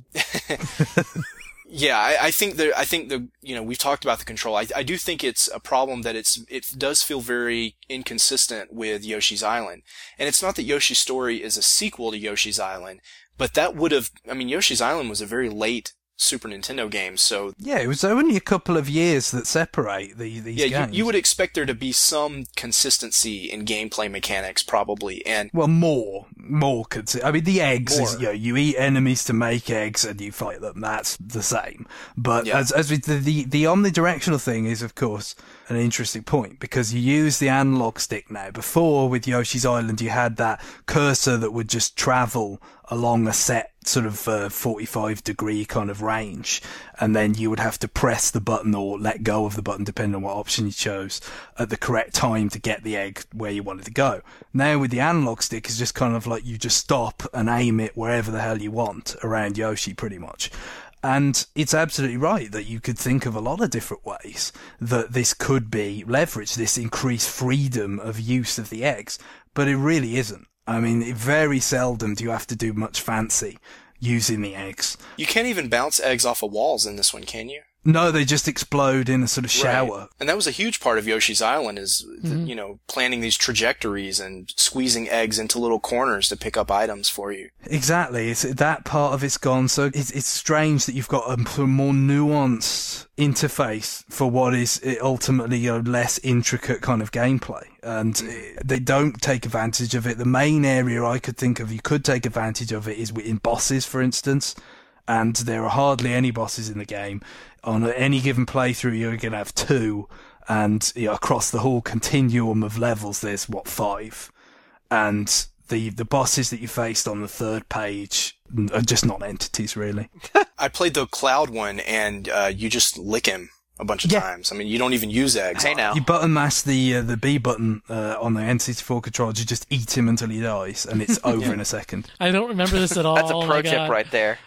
Yeah, I, I think that I think the you know we've talked about the control. I, I do think it's a problem that it's it does feel very inconsistent with Yoshi's Island, and it's not that Yoshi's Story is a sequel to Yoshi's Island, but that would have I mean Yoshi's Island was a very late Super Nintendo game, so yeah, it was only a couple of years that separate the, these yeah, games. You, you would expect there to be some consistency in gameplay mechanics, probably, and well, more, more. Consi- I mean, the eggs more. is you know you eat enemies to make eggs and you fight them. That's the same. But yeah. as as with the, the the omnidirectional thing is, of course, an interesting point because you use the analog stick now. Before with Yoshi's Island, you had that cursor that would just travel along a set sort of uh, forty-five degree kind of range, and then you would have to press the button or let go of the button depending on what option you chose at the correct time to get the egg where you wanted to go. Now with the analog stick, it's just kind of like you just stop and aim it wherever the hell you want around Yoshi pretty much. And it's absolutely right that you could think of a lot of different ways that this could be leveraged, this increased freedom of use of the eggs, but it really isn't. I mean, very seldom do you have to do much fancy using the eggs. You can't even bounce eggs off of walls in this one, can you? No, they just explode in a sort of shower. Right. And that was a huge part of Yoshi's Island is, Mm-hmm. the, you know, planning these trajectories and squeezing eggs into little corners to pick up items for you. Exactly. It's, that part of it's gone. So it's, it's strange that you've got a more nuanced interface for what is ultimately, you know, less intricate kind of gameplay. And they don't take advantage of it. The main area I could think of you could take advantage of it is in bosses, for instance. And there are hardly any bosses in the game. On any given playthrough, you're going to have two. And you know, across the whole continuum of levels, there's, what, five? And the the bosses that you faced on the third page are just not entities, really. I played the Cloud one, and uh, you just lick him a bunch of Yeah. times. I mean, you don't even use eggs. Hey on now. him. You button mash the uh, the B button uh, on the N sixty-four controller, you just eat him until he dies, and it's over in a second. I don't remember this at all. That's a Oh pro my tip God. right there.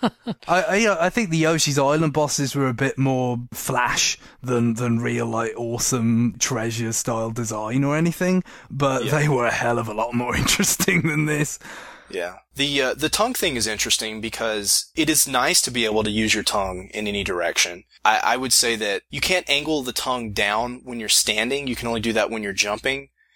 I I, you know, I think the Yoshi's Island bosses were a bit more flash than than real like awesome treasure style design or anything, but Yeah. they were a hell of a lot more interesting than this. Yeah. The uh, the tongue thing is interesting because it is nice to be able to use your tongue in any direction. I, I would say that you can't angle the tongue down when you're standing. You can only do that when you're jumping.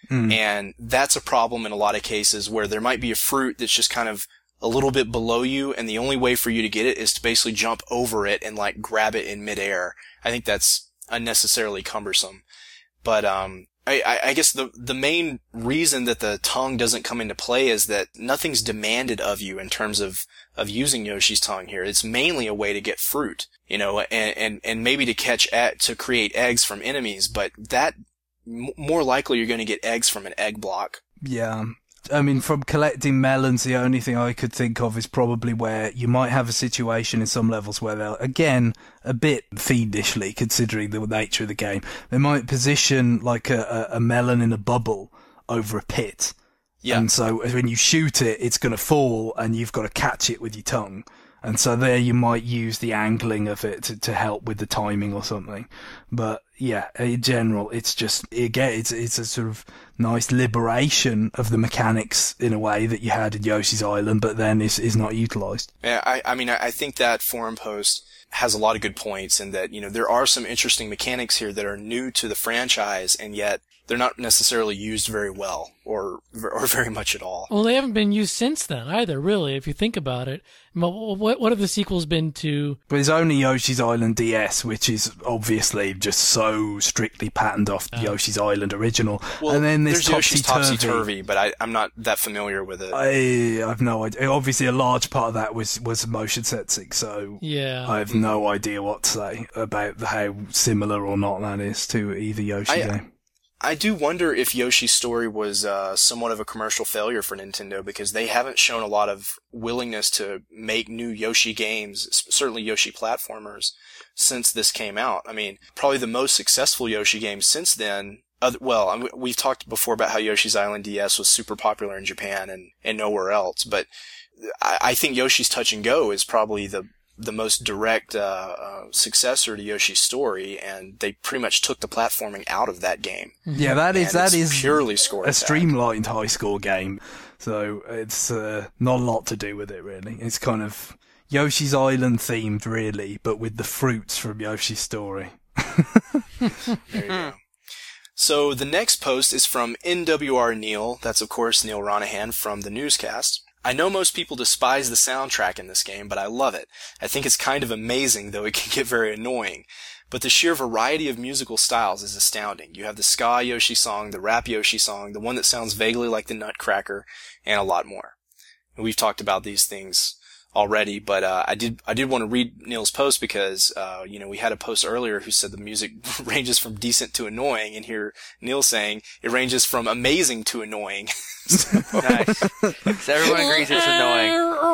Mm. And that's a problem in a lot of cases where there might be a fruit that's just kind of a little bit below you, and the only way for you to get it is to basically jump over it and like grab it in midair. I think that's unnecessarily cumbersome. But um I, I guess the the main reason that the tongue doesn't come into play is that nothing's demanded of you in terms of, of using Yoshi's tongue here. It's mainly a way to get fruit, you know, and, and, and maybe to catch, e- to create eggs from enemies, but that, m- more likely you're going to get eggs from an egg block. Yeah. I mean, from collecting melons, the only thing I could think of is probably where you might have a situation in some levels where they'll, again, a bit fiendishly, considering the nature of the game, they might position like a, a melon in a bubble over a pit. Yeah. And so when you shoot it, it's going to fall and you've got to catch it with your tongue. And so there you might use the angling of it to, to help with the timing or something. But yeah, in general, it's just, again, it's, it's a sort of nice liberation of the mechanics in a way that you had in Yoshi's Island, but then is, is not utilized. Yeah, I, I mean, I think that forum post has a lot of good points, and that, you know, there are some interesting mechanics here that are new to the franchise, and yet they're not necessarily used very well or or very much at all. Well, they haven't been used since then either, really, if you think about it. What what have the sequels been to? But it's only Yoshi's Island D S, which is obviously just so strictly patterned off the oh. Yoshi's Island original. Well, and then this there's Yoshi's Topsy-Turvy. Topsy-Turvy, but I, I'm not that familiar with it. I I've no idea. Obviously, a large part of that was, was motion sensing, so yeah. I have no idea what to say about how similar or not that is to either Yoshi I, game. I do wonder if Yoshi's Story was uh, somewhat of a commercial failure for Nintendo, because they haven't shown a lot of willingness to make new Yoshi games, certainly Yoshi platformers, since this came out. I mean, probably the most successful Yoshi game since then, other, well, I mean, we've talked before about how Yoshi's Island D S was super popular in Japan and, and nowhere else, but I, I think Yoshi's Touch and Go is probably the the most direct uh, uh, successor to Yoshi's Story, and they pretty much took the platforming out of that game. Yeah, that is and that it's is purely score a attack. streamlined high score game, so it's uh, not a lot to do with it really. It's kind of Yoshi's Island themed really, but with the fruits from Yoshi's Story. There you go. So the next post is from N W R Neil. That's of course Neil Ronahan from the newscast. I know most people despise the soundtrack in this game, but I love it. I think it's kind of amazing, though it can get very annoying. But the sheer variety of musical styles is astounding. You have the ska Yoshi song, the rap Yoshi song, the one that sounds vaguely like the Nutcracker, and a lot more. And we've talked about these things already, but uh, I did I did want to read Neil's post because uh, you know we had a post earlier who said the music ranges from decent to annoying, and here Neil's saying it ranges from amazing to annoying. So, nice. So everyone agrees it's annoying.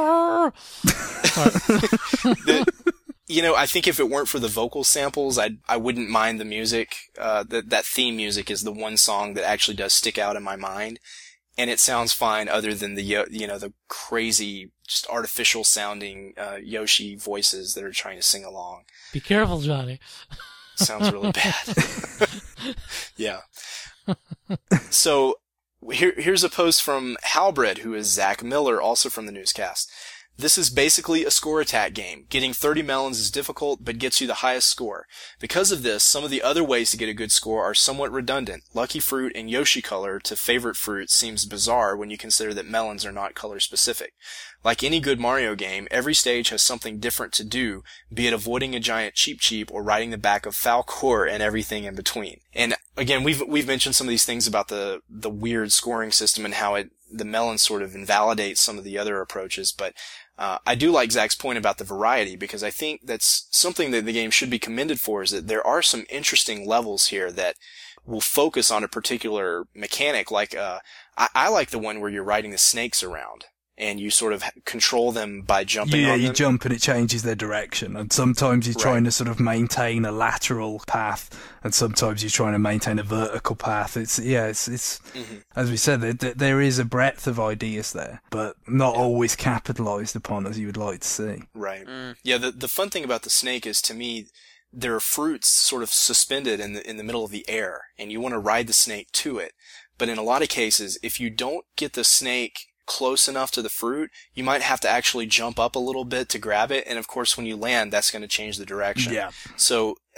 the, you know, I think if it weren't for the vocal samples, I I wouldn't mind the music. Uh, that that theme music is the one song that actually does stick out in my mind. And it sounds fine other than the, you know, the crazy, just artificial sounding, uh, Yoshi voices that are trying to sing along. Be careful, Johnny. Sounds really bad. Yeah. So, here, here's a post from Halbred, who is Zach Miller, also from the newscast. This is basically a score attack game. Getting thirty melons is difficult, but gets you the highest score. Because of this, some of the other ways to get a good score are somewhat redundant. Lucky Fruit and Yoshi Color to favorite fruit seems bizarre when you consider that melons are not color specific. Like any good Mario game, every stage has something different to do, be it avoiding a giant Cheep Cheep or riding the back of Falcor and everything in between. And again, we've we've mentioned some of these things about the the weird scoring system and how it the melon sort of invalidates some of the other approaches, but Uh, I do like Zach's point about the variety, because I think that's something that the game should be commended for, is that there are some interesting levels here that will focus on a particular mechanic. Like, uh, I, I like the one where you're riding the snakes around and you sort of control them by jumping yeah, on them. Yeah, you jump and it changes their direction. And sometimes you're Right. trying to sort of maintain a lateral path, and sometimes you're trying to maintain a vertical path. It's yeah, it's it's Mm-hmm. as we said, there, there is a breadth of ideas there, but not Yeah. always capitalized upon as you would like to see. Right. Mm. Yeah, the the fun thing about the snake is, to me, there are fruits sort of suspended in the in the middle of the air, and you want to ride the snake to it. But in a lot of cases, if you don't get the snake close enough to the fruit, you might have to actually jump up a little bit to grab it, and of course when you land, that's going to change the direction. Yeah. So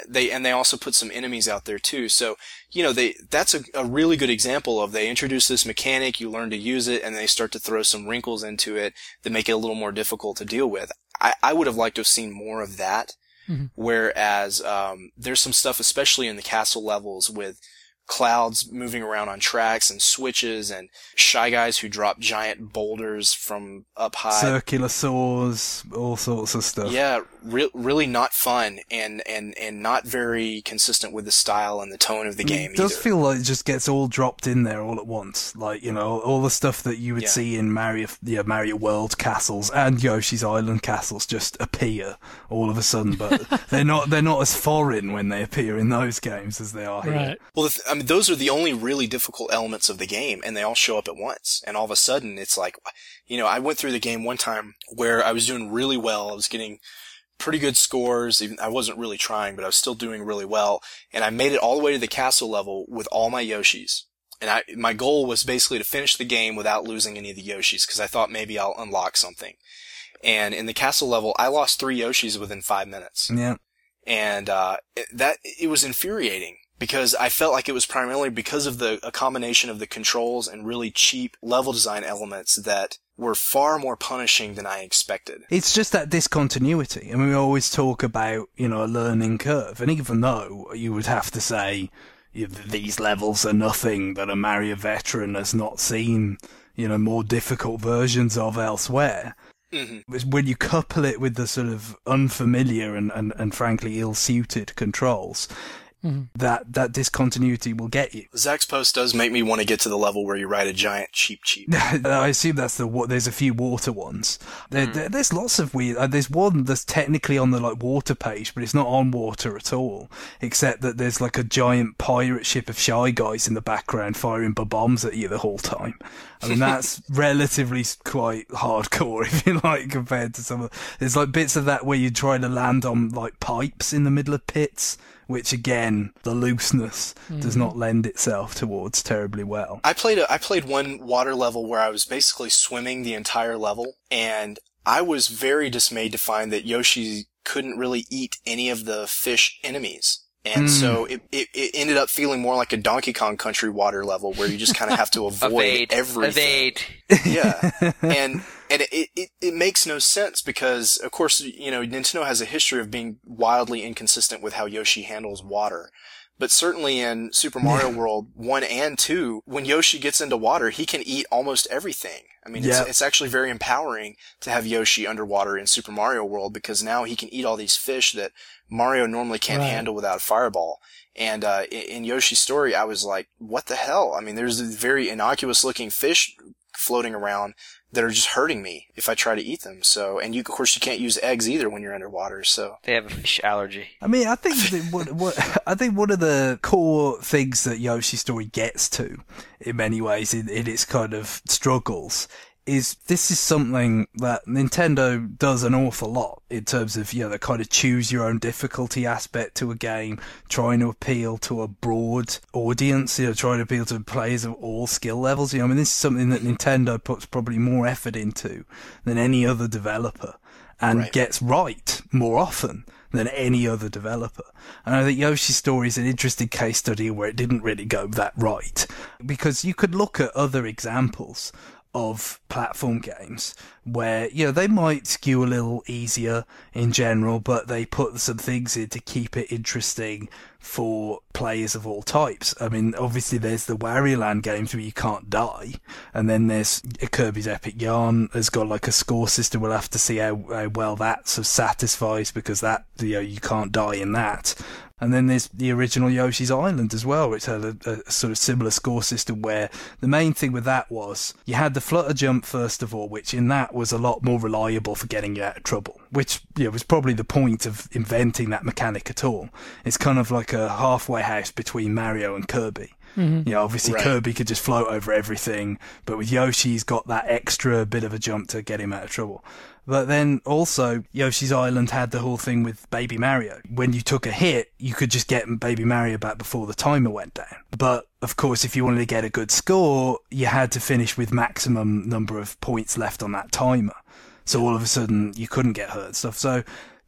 they and they also put some enemies out there too. So, you know, they that's a, a really good example of they introduce this mechanic, you learn to use it, and they start to throw some wrinkles into it that make it a little more difficult to deal with. I, I would have liked to have seen more of that. Mm-hmm. Whereas um, there's some stuff, especially in the castle levels, with clouds moving around on tracks and switches and Shy Guys who drop giant boulders from up high. Circular saws, all sorts of stuff. Yeah, re- really not fun and, and, and not very consistent with the style and the tone of the game It does either. feel like it just gets all dropped in there all at once. Like, you know, all the stuff that you would Yeah. see in Mario, yeah, Mario World castles and Yoshi's Island castles just appear all of a sudden, but they're not, they're not as foreign when they appear in those games as they are here. Right. Well, the th- I mean, those are the only really difficult elements of the game, and they all show up at once. And all of a sudden, it's like, you know, I went through the game one time where I was doing really well. I was getting pretty good scores. Even I wasn't really trying, but I was still doing really well. And I made it all the way to the castle level with all my Yoshis. And I, my goal was basically to finish the game without losing any of the Yoshis, because I thought maybe I'll unlock something. And in the castle level, I lost three Yoshis within five minutes. Yeah. And, uh, it, that, it was infuriating. Because I felt like it was primarily because of the a combination of the controls and really cheap level design elements that were far more punishing than I expected. It's just that discontinuity. I mean, we always talk about, you know, a learning curve. And even though you would have to say, you know, these levels are nothing that a Mario veteran has not seen, you know, more difficult versions of elsewhere. Mm-hmm. When you couple it with the sort of unfamiliar and, and, and frankly ill-suited controls, Mm-hmm. that that discontinuity will get you. Zach's post does make me want to get to the level where you ride a giant Cheep Cheep. I assume that's the wa- there's a few water ones. There, mm. there, there's lots of weird. Uh, there's one that's technically on the like water page, but it's not on water at all. Except that there's like a giant pirate ship of Shy Guys in the background firing bombs at you the whole time. I mean, that's relatively quite hardcore, if you like, compared to some of... There's like bits of that where you try to land on like pipes in the middle of pits, which again, the looseness mm-hmm. does not lend itself towards terribly well. I played a, I played one water level where I was basically swimming the entire level, and I was very dismayed to find that Yoshi couldn't really eat any of the fish enemies. And mm. so it, it it ended up feeling more like a Donkey Kong Country water level where you just kind of have to avoid evade, everything. Evade. Yeah. And and it, it it makes no sense because, of course, you know, Nintendo has a history of being wildly inconsistent with how Yoshi handles water. But certainly in Super Mario yeah. World one and two, when Yoshi gets into water, he can eat almost everything. I mean, yeah. it's, it's actually very empowering to have Yoshi underwater in Super Mario World because now he can eat all these fish that Mario normally can't right. handle without a fireball. And uh in, in Yoshi's story, I was like, what the hell? I mean, there's a very innocuous looking fish floating around that are just hurting me if I try to eat them. So, and you, of course, you can't use eggs either when you're underwater. So they have a fish allergy. I mean, I think that what, what I think one of the core things that Yoshi's story gets to, in many ways, in, in its kind of struggles, is this is something that Nintendo does an awful lot in terms of, you know, the kind of choose your own difficulty aspect to a game, trying to appeal to a broad audience, you know, trying to appeal to players of all skill levels. You know, I mean, this is something that Nintendo puts probably more effort into than any other developer and right. gets right more often than any other developer. And I think Yoshi's Story is an interesting case study where it didn't really go that right, because you could look at other examples of platform games where, you know, they might skew a little easier in general, but they put some things in to keep it interesting for players of all types. I mean, obviously there's the Wario Land games where you can't die, and then there's Kirby's Epic Yarn has got like a score system. We'll have to see how, how well that sort of satisfies, because that, you know, you can't die in that. And then there's the original Yoshi's Island as well, which had a, a sort of similar score system where the main thing with that was you had the flutter jump first of all, which in that was a lot more reliable for getting you out of trouble, which, you know, was probably the point of inventing that mechanic at all. It's kind of like a halfway house between Mario and Kirby. Mm-hmm. You know, obviously right. Kirby could just float over everything, but with Yoshi, he's got that extra bit of a jump to get him out of trouble. But then also, Yoshi's Island had the whole thing with Baby Mario. When you took a hit, you could just get Baby Mario back before the timer went down. But, of course, if you wanted to get a good score, you had to finish with maximum number of points left on that timer. So all of a sudden, you couldn't get hurt and stuff. So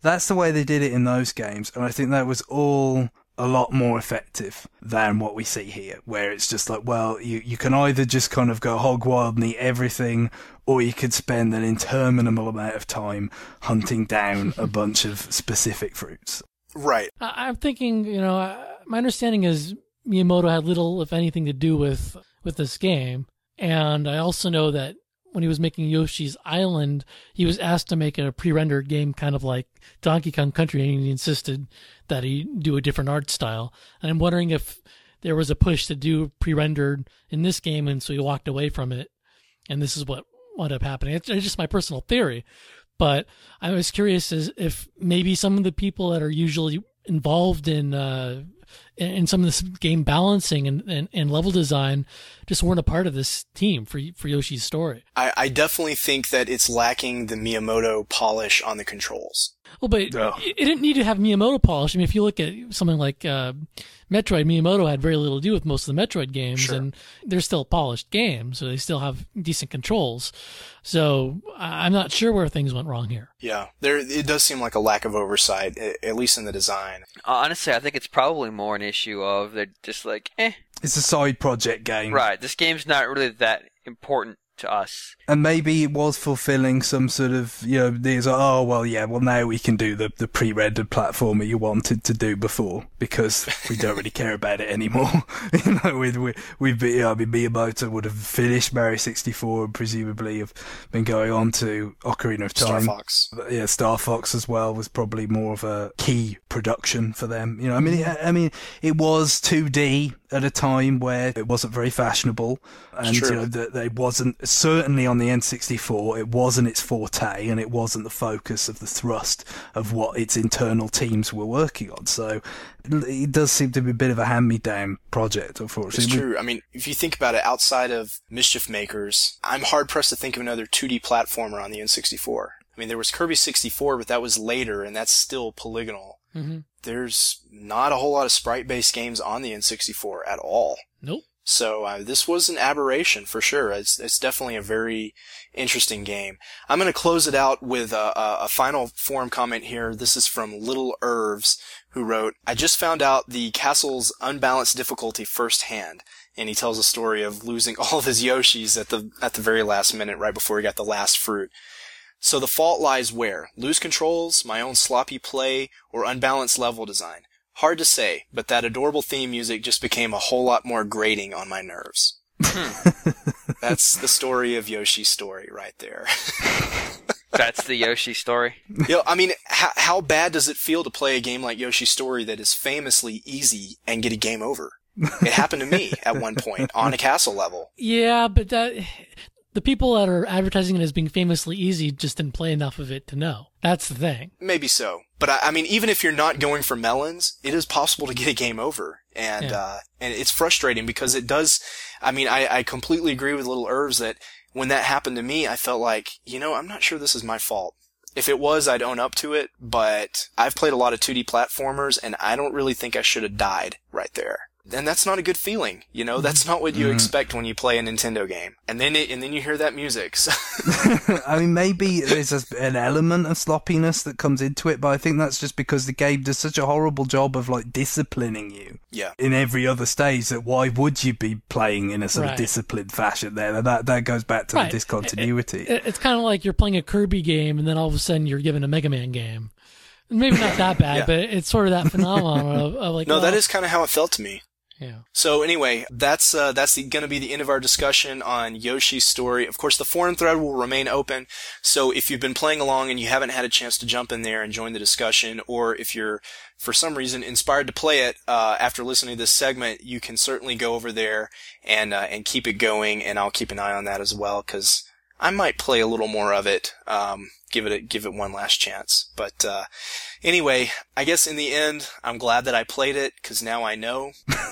That's the way they did it in those games, and I think that was all a lot more effective than what we see here, where it's just like, well, you, you can either just kind of go hog wild and eat everything, or you could spend an interminable amount of time hunting down a bunch of specific fruits. Right. I- I'm thinking, you know, uh, my understanding is Miyamoto had little, if anything, to do with, with this game. And I also know that when he was making Yoshi's Island, he was asked to make a pre-rendered game kind of like Donkey Kong Country, and he insisted that he do a different art style. And I'm wondering if there was a push to do pre-rendered in this game, and so he walked away from it, and this is what wound up happening. It's just my personal theory. But I was curious as if maybe some of the people that are usually involved in uh, in some of this game balancing and, and, and level design just weren't a part of this team for for Yoshi's Story. I, I definitely think that it's lacking the Miyamoto polish on the controls. Well, but Oh. it it didn't need to have Miyamoto polish. I mean, if you look at something like uh, Metroid, Miyamoto had very little to do with most of the Metroid games, Sure. and they're still polished games, so they still have decent controls. So I- I'm not sure where things went wrong here. Yeah, there it does seem like a lack of oversight, a- at least in the design. Uh, honestly, I think it's probably more an issue of they're just like, eh, It's a side project game. right, this game's not really that important to us. And maybe it was fulfilling some sort of, you know, these are, oh, well, yeah, well, now we can do the, the pre-rendered platformer you wanted to do before because we don't really care about it anymore. you know, with, with, we've been, you know, I mean, Miyamoto would have finished Mario sixty-four and presumably have been going on to Ocarina of Star Time. Fox. Yeah, Star Fox as well was probably more of a key production for them. You know, I mean, I, I mean, it was two D at a time where it wasn't very fashionable, and true. you know that it wasn't certainly on the N sixty-four. It wasn't its forte, and it wasn't the focus of the thrust of what its internal teams were working on. So it does seem to be a bit of a hand-me-down project, unfortunately. It's true. I mean, if you think about it, outside of Mischief Makers, I'm hard-pressed to think of another two D platformer on the N sixty-four. I mean, there was Kirby sixty-four, but that was later, and that's still polygonal. Mm-hmm. There's not a whole lot of sprite-based games on the N sixty-four at all. Nope. So uh, this was an aberration for sure. It's, it's definitely a very interesting game. I'm going to close it out with a, a, a final forum comment here. This is from Little Irvs, who wrote, I just found out the castle's unbalanced difficulty firsthand. And he tells a story of losing all of his Yoshis at the at the very last minute, right before he got the last fruit. So the fault lies where? Loose controls, my own sloppy play, or unbalanced level design? Hard to say, but that adorable theme music just became a whole lot more grating on my nerves. That's the story of Yoshi's Story right there. That's the Yoshi story. You know, I mean, how, how bad does it feel to play a game like Yoshi's Story that is famously easy and get a game over? It happened to me at one point on a castle level. Yeah, but that the people that are advertising it as being famously easy just didn't play enough of it to know. That's the thing. Maybe so. But I, I mean, even if you're not going for melons, it is possible to get a game over. And, Yeah. uh, and it's frustrating because it does, I mean, I, I completely agree with Little Irvs that when that happened to me, I felt like, you know, I'm not sure this is my fault. If it was, I'd own up to it, but I've played a lot of two D platformers and I don't really think I should have died right there. And that's not a good feeling, you know. That's not what you Mhm. expect when you play a Nintendo game. And then it, and then you hear that music. So I mean, maybe there's a, an element of sloppiness that comes into it, but I think that's just because the game does such a horrible job of like disciplining you yeah, in every other stage. That why would you be playing in a sort Right. of disciplined fashion there? That that goes back to Right. the discontinuity. It- It's kind of like you're playing a Kirby game, and then all of a sudden you're given a Mega Man game. Maybe not that bad, Yeah. but it's sort of that phenomenon of, of like, no, well, that is kind of how it felt to me. yeah. So anyway, that's uh, that's going to be the end of our discussion on Yoshi's Story. Of course, the forum thread will remain open. So if you've been playing along and you haven't had a chance to jump in there and join the discussion, or if you're for some reason inspired to play it uh, after listening to this segment, you can certainly go over there and uh, and keep it going. And I'll keep an eye on that as well because I might play a little more of it. Um, give it a, give it one last chance. But uh, anyway, I guess in the end, I'm glad that I played it because now I know.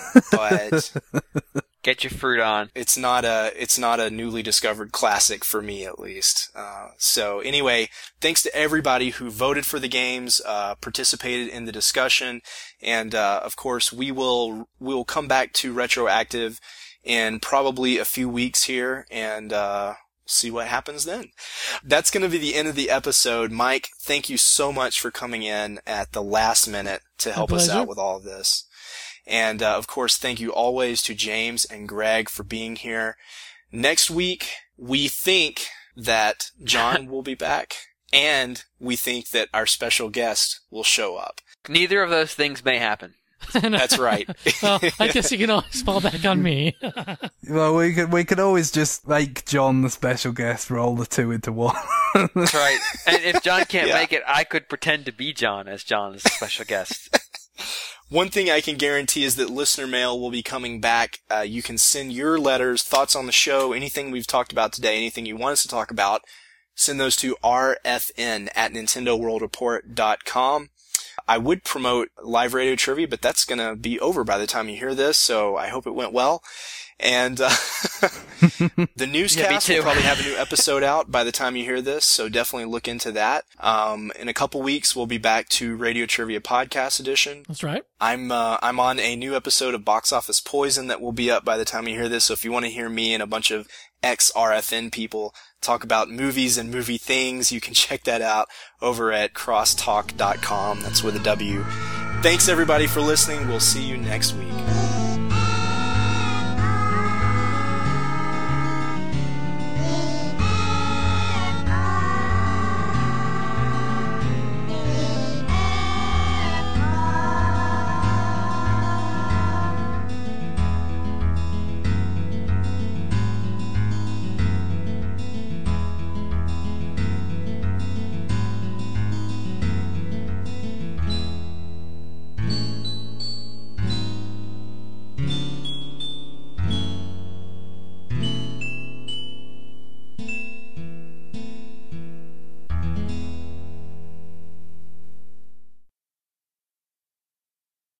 But Get your fruit on. it's not a it's not a newly discovered classic for me, at least. Uh, so anyway, thanks to everybody who voted for the games, uh, participated in the discussion, and uh, of course we will we will come back to Retroactive in probably a few weeks here, and uh, see what happens then. That's going to be the end of the episode. Mike, thank you so much for coming in at the last minute to help us out with all of this. And, uh, of course, thank you always to James and Greg for being here. Next week, we think that John will be back, and we think that our special guest will show up. Neither of those things may happen. That's right. Well, I guess you can always fall back on me. Well, we could we could always just make John the special guest, roll the two into one. That's right. And if John can't Yeah. make it, I could pretend to be John as John as a special guest. One thing I can guarantee is that listener mail will be coming back. Uh, you can send your letters, thoughts on the show, anything we've talked about today, anything you want us to talk about. Send those to r f n at nintendo world report dot com. I would promote live radio trivia, but that's going to be over by the time you hear this, so I hope it went well. And uh, the newscast Yeah, me will too. probably have a new episode out by the time you hear this, so definitely look into that. Um, in a couple weeks, we'll be back to Radio Trivia Podcast Edition. That's right. I'm uh, I'm on a new episode of Box Office Poison that will be up by the time you hear this, so if you want to hear me and a bunch of ex-R F N people talk about movies and movie things, you can check that out over at crosstalk dot com. That's with a W. Thanks everybody for listening. We'll see you next week.